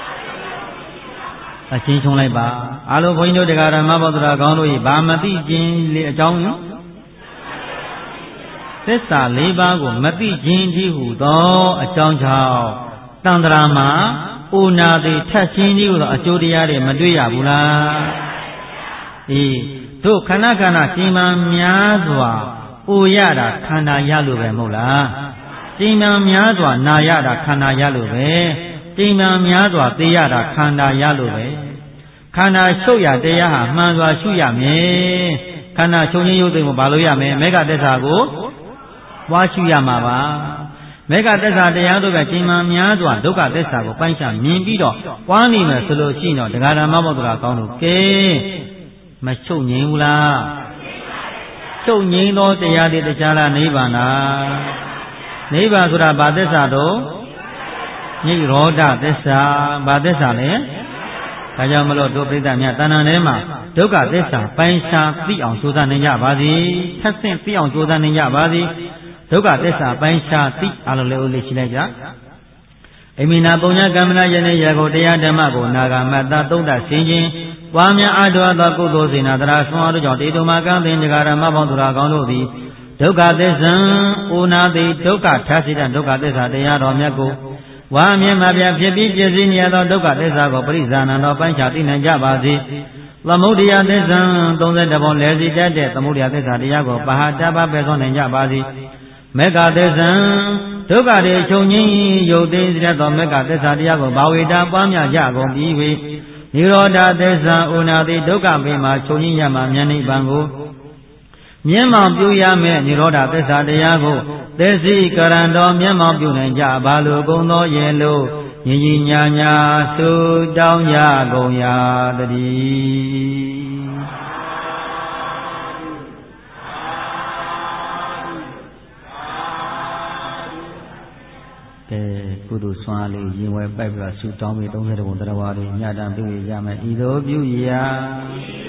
အချင်းချုံလိုက်ပါအလိုဘုန်းကြီးတို့တရားဓမ္မပေါတော်ကောင်းတို့၏ဗာမသိခြင်းလေအကြောင်းသစ္စာလေးပါးကိုမသိခြင်းကြီးဟုသောအကြောင်းကြောင့်တန်ត្រာမှာအိုနာသည်ထက်ခြင်းကြီးဟုသောအကျိုးတရားတွေမတွေ့ရဘူးလားအေးတို့ခန္ဓာခန္ဓာရှင်မှန်များစွာအိုရတာခန္ဓာရလို့ပဲမဟုတ်လားရှင်မှန်များစွာနာရတာခန္ဓာရလို့ပဲရှင်မှန်များစွာသိရတာခန္ဓာရလို့ပဲခန္ဓာချုပ်ရတရားဟာမှန်စွာရှုရမယ်ခန္ဓာချုပ်ခြင်းရုပ်သိမ်းကိုဘာလို့ရမယ်မေဃသစ္စာကိုပွားရှုရမှာပါမေဃသစ္စာတရားတို့ကချိန်မှများစွာဒုက္ခသစ္စာကိုပိုင်းခြားမြင်ပြီးတော့ပွားနေမယ်ဆိုလို့ရှိရင်တော့တရားဓမ္မဘောဓရာကောင်းလို့ကဲမချုပ်ငြိမ်းဘူးလားချုပ်ငြိမ်းသောတရားတွေတရားလားနိဗ္ဗာန်လားနိဗ္ဗာန်ဆိုတာဘာသစ္စာတော့နိရောဓသစ္စာဘာသစ္စာလဲဒါကြောင့်မလို့တို့ပြိဿများတဏ္ဍာထဲမှာဒုက္ခသစ္စာပိုင်းခြားသိအောင်ကြိုးစားနိုင်ကြပါစေထပ်ဆင့်သိအောင်ကြိုးစားနိုင်ကြပါစေဒုက္ခသစ္စာပိုင်းခြားသိအလုံးလေးဦးလေးရှိလိုက်ကြအိမိနာပုံညာကမ္မနာယနေ့ရကိုတရားဓမ္မကိုနာဂမတ္တသုံးသဆင်းခြင်းပွားများအထောသောကုသိုလ်စေနာတရာဆွမ်းအားတို့ကြောင့်တေတုမာကံသင်္ကြဓမ္မပေါင်းသူရာကောင်းတို့သည်ဒုက္ခသစ္စာအိုနာတိဒုက္ခထာစိတဒုက္ခသစ္စာတရားတော်မြတ်ကိုဝါမြင်မှာပြဖြစ်ပြီးပြည့်စည်နေသောဒုက္ခသစ္စာကိုပရိဇာဏံတော်ပိုင်းခြားသိနိုင်ကြပါစေသမုဒိယသစ္စာသုံးဆယ်တပုံလဲစီတတ်တဲ့သမုဒိယသစ္စာတရားကိုပဟာတပါပဲဆုံးနိုင်ကြပါစေမေဃသစ္စာဒုက္ခတွေချုပ်ငြိမ်းရုပ်သိမ်းစေသောမေဃသစ္စာတရားကိုဘာဝေတာပွားများကြကုန်ပြီး၍နိရောဓသစ္စာဥနာတိဒုက္ခပေမှာချုပ်ငြိမ်းရမှာမြတ်နိဗ္ဗာန်ကိုမျက်မှောင်ပြုရမယ်နိရောဓသစ္စာတရားကိုသေစီကရဏတော်မျက်မှောင်ပြုနိုင်ကြပါလိုကုန်သောရေလို့ညီညီညာညာဆုတောင်းကြကုန်ရာတည်းကဲကုသိုလ်ဆွမ်းအားလေးရင်ဝဲပိုက်ပြီးတော့ဆုတောင်းပြီးသုံးဆယ်တဘုံတရားဝါတွေညတံပြုရမယ်ဤသို့ပြုရာ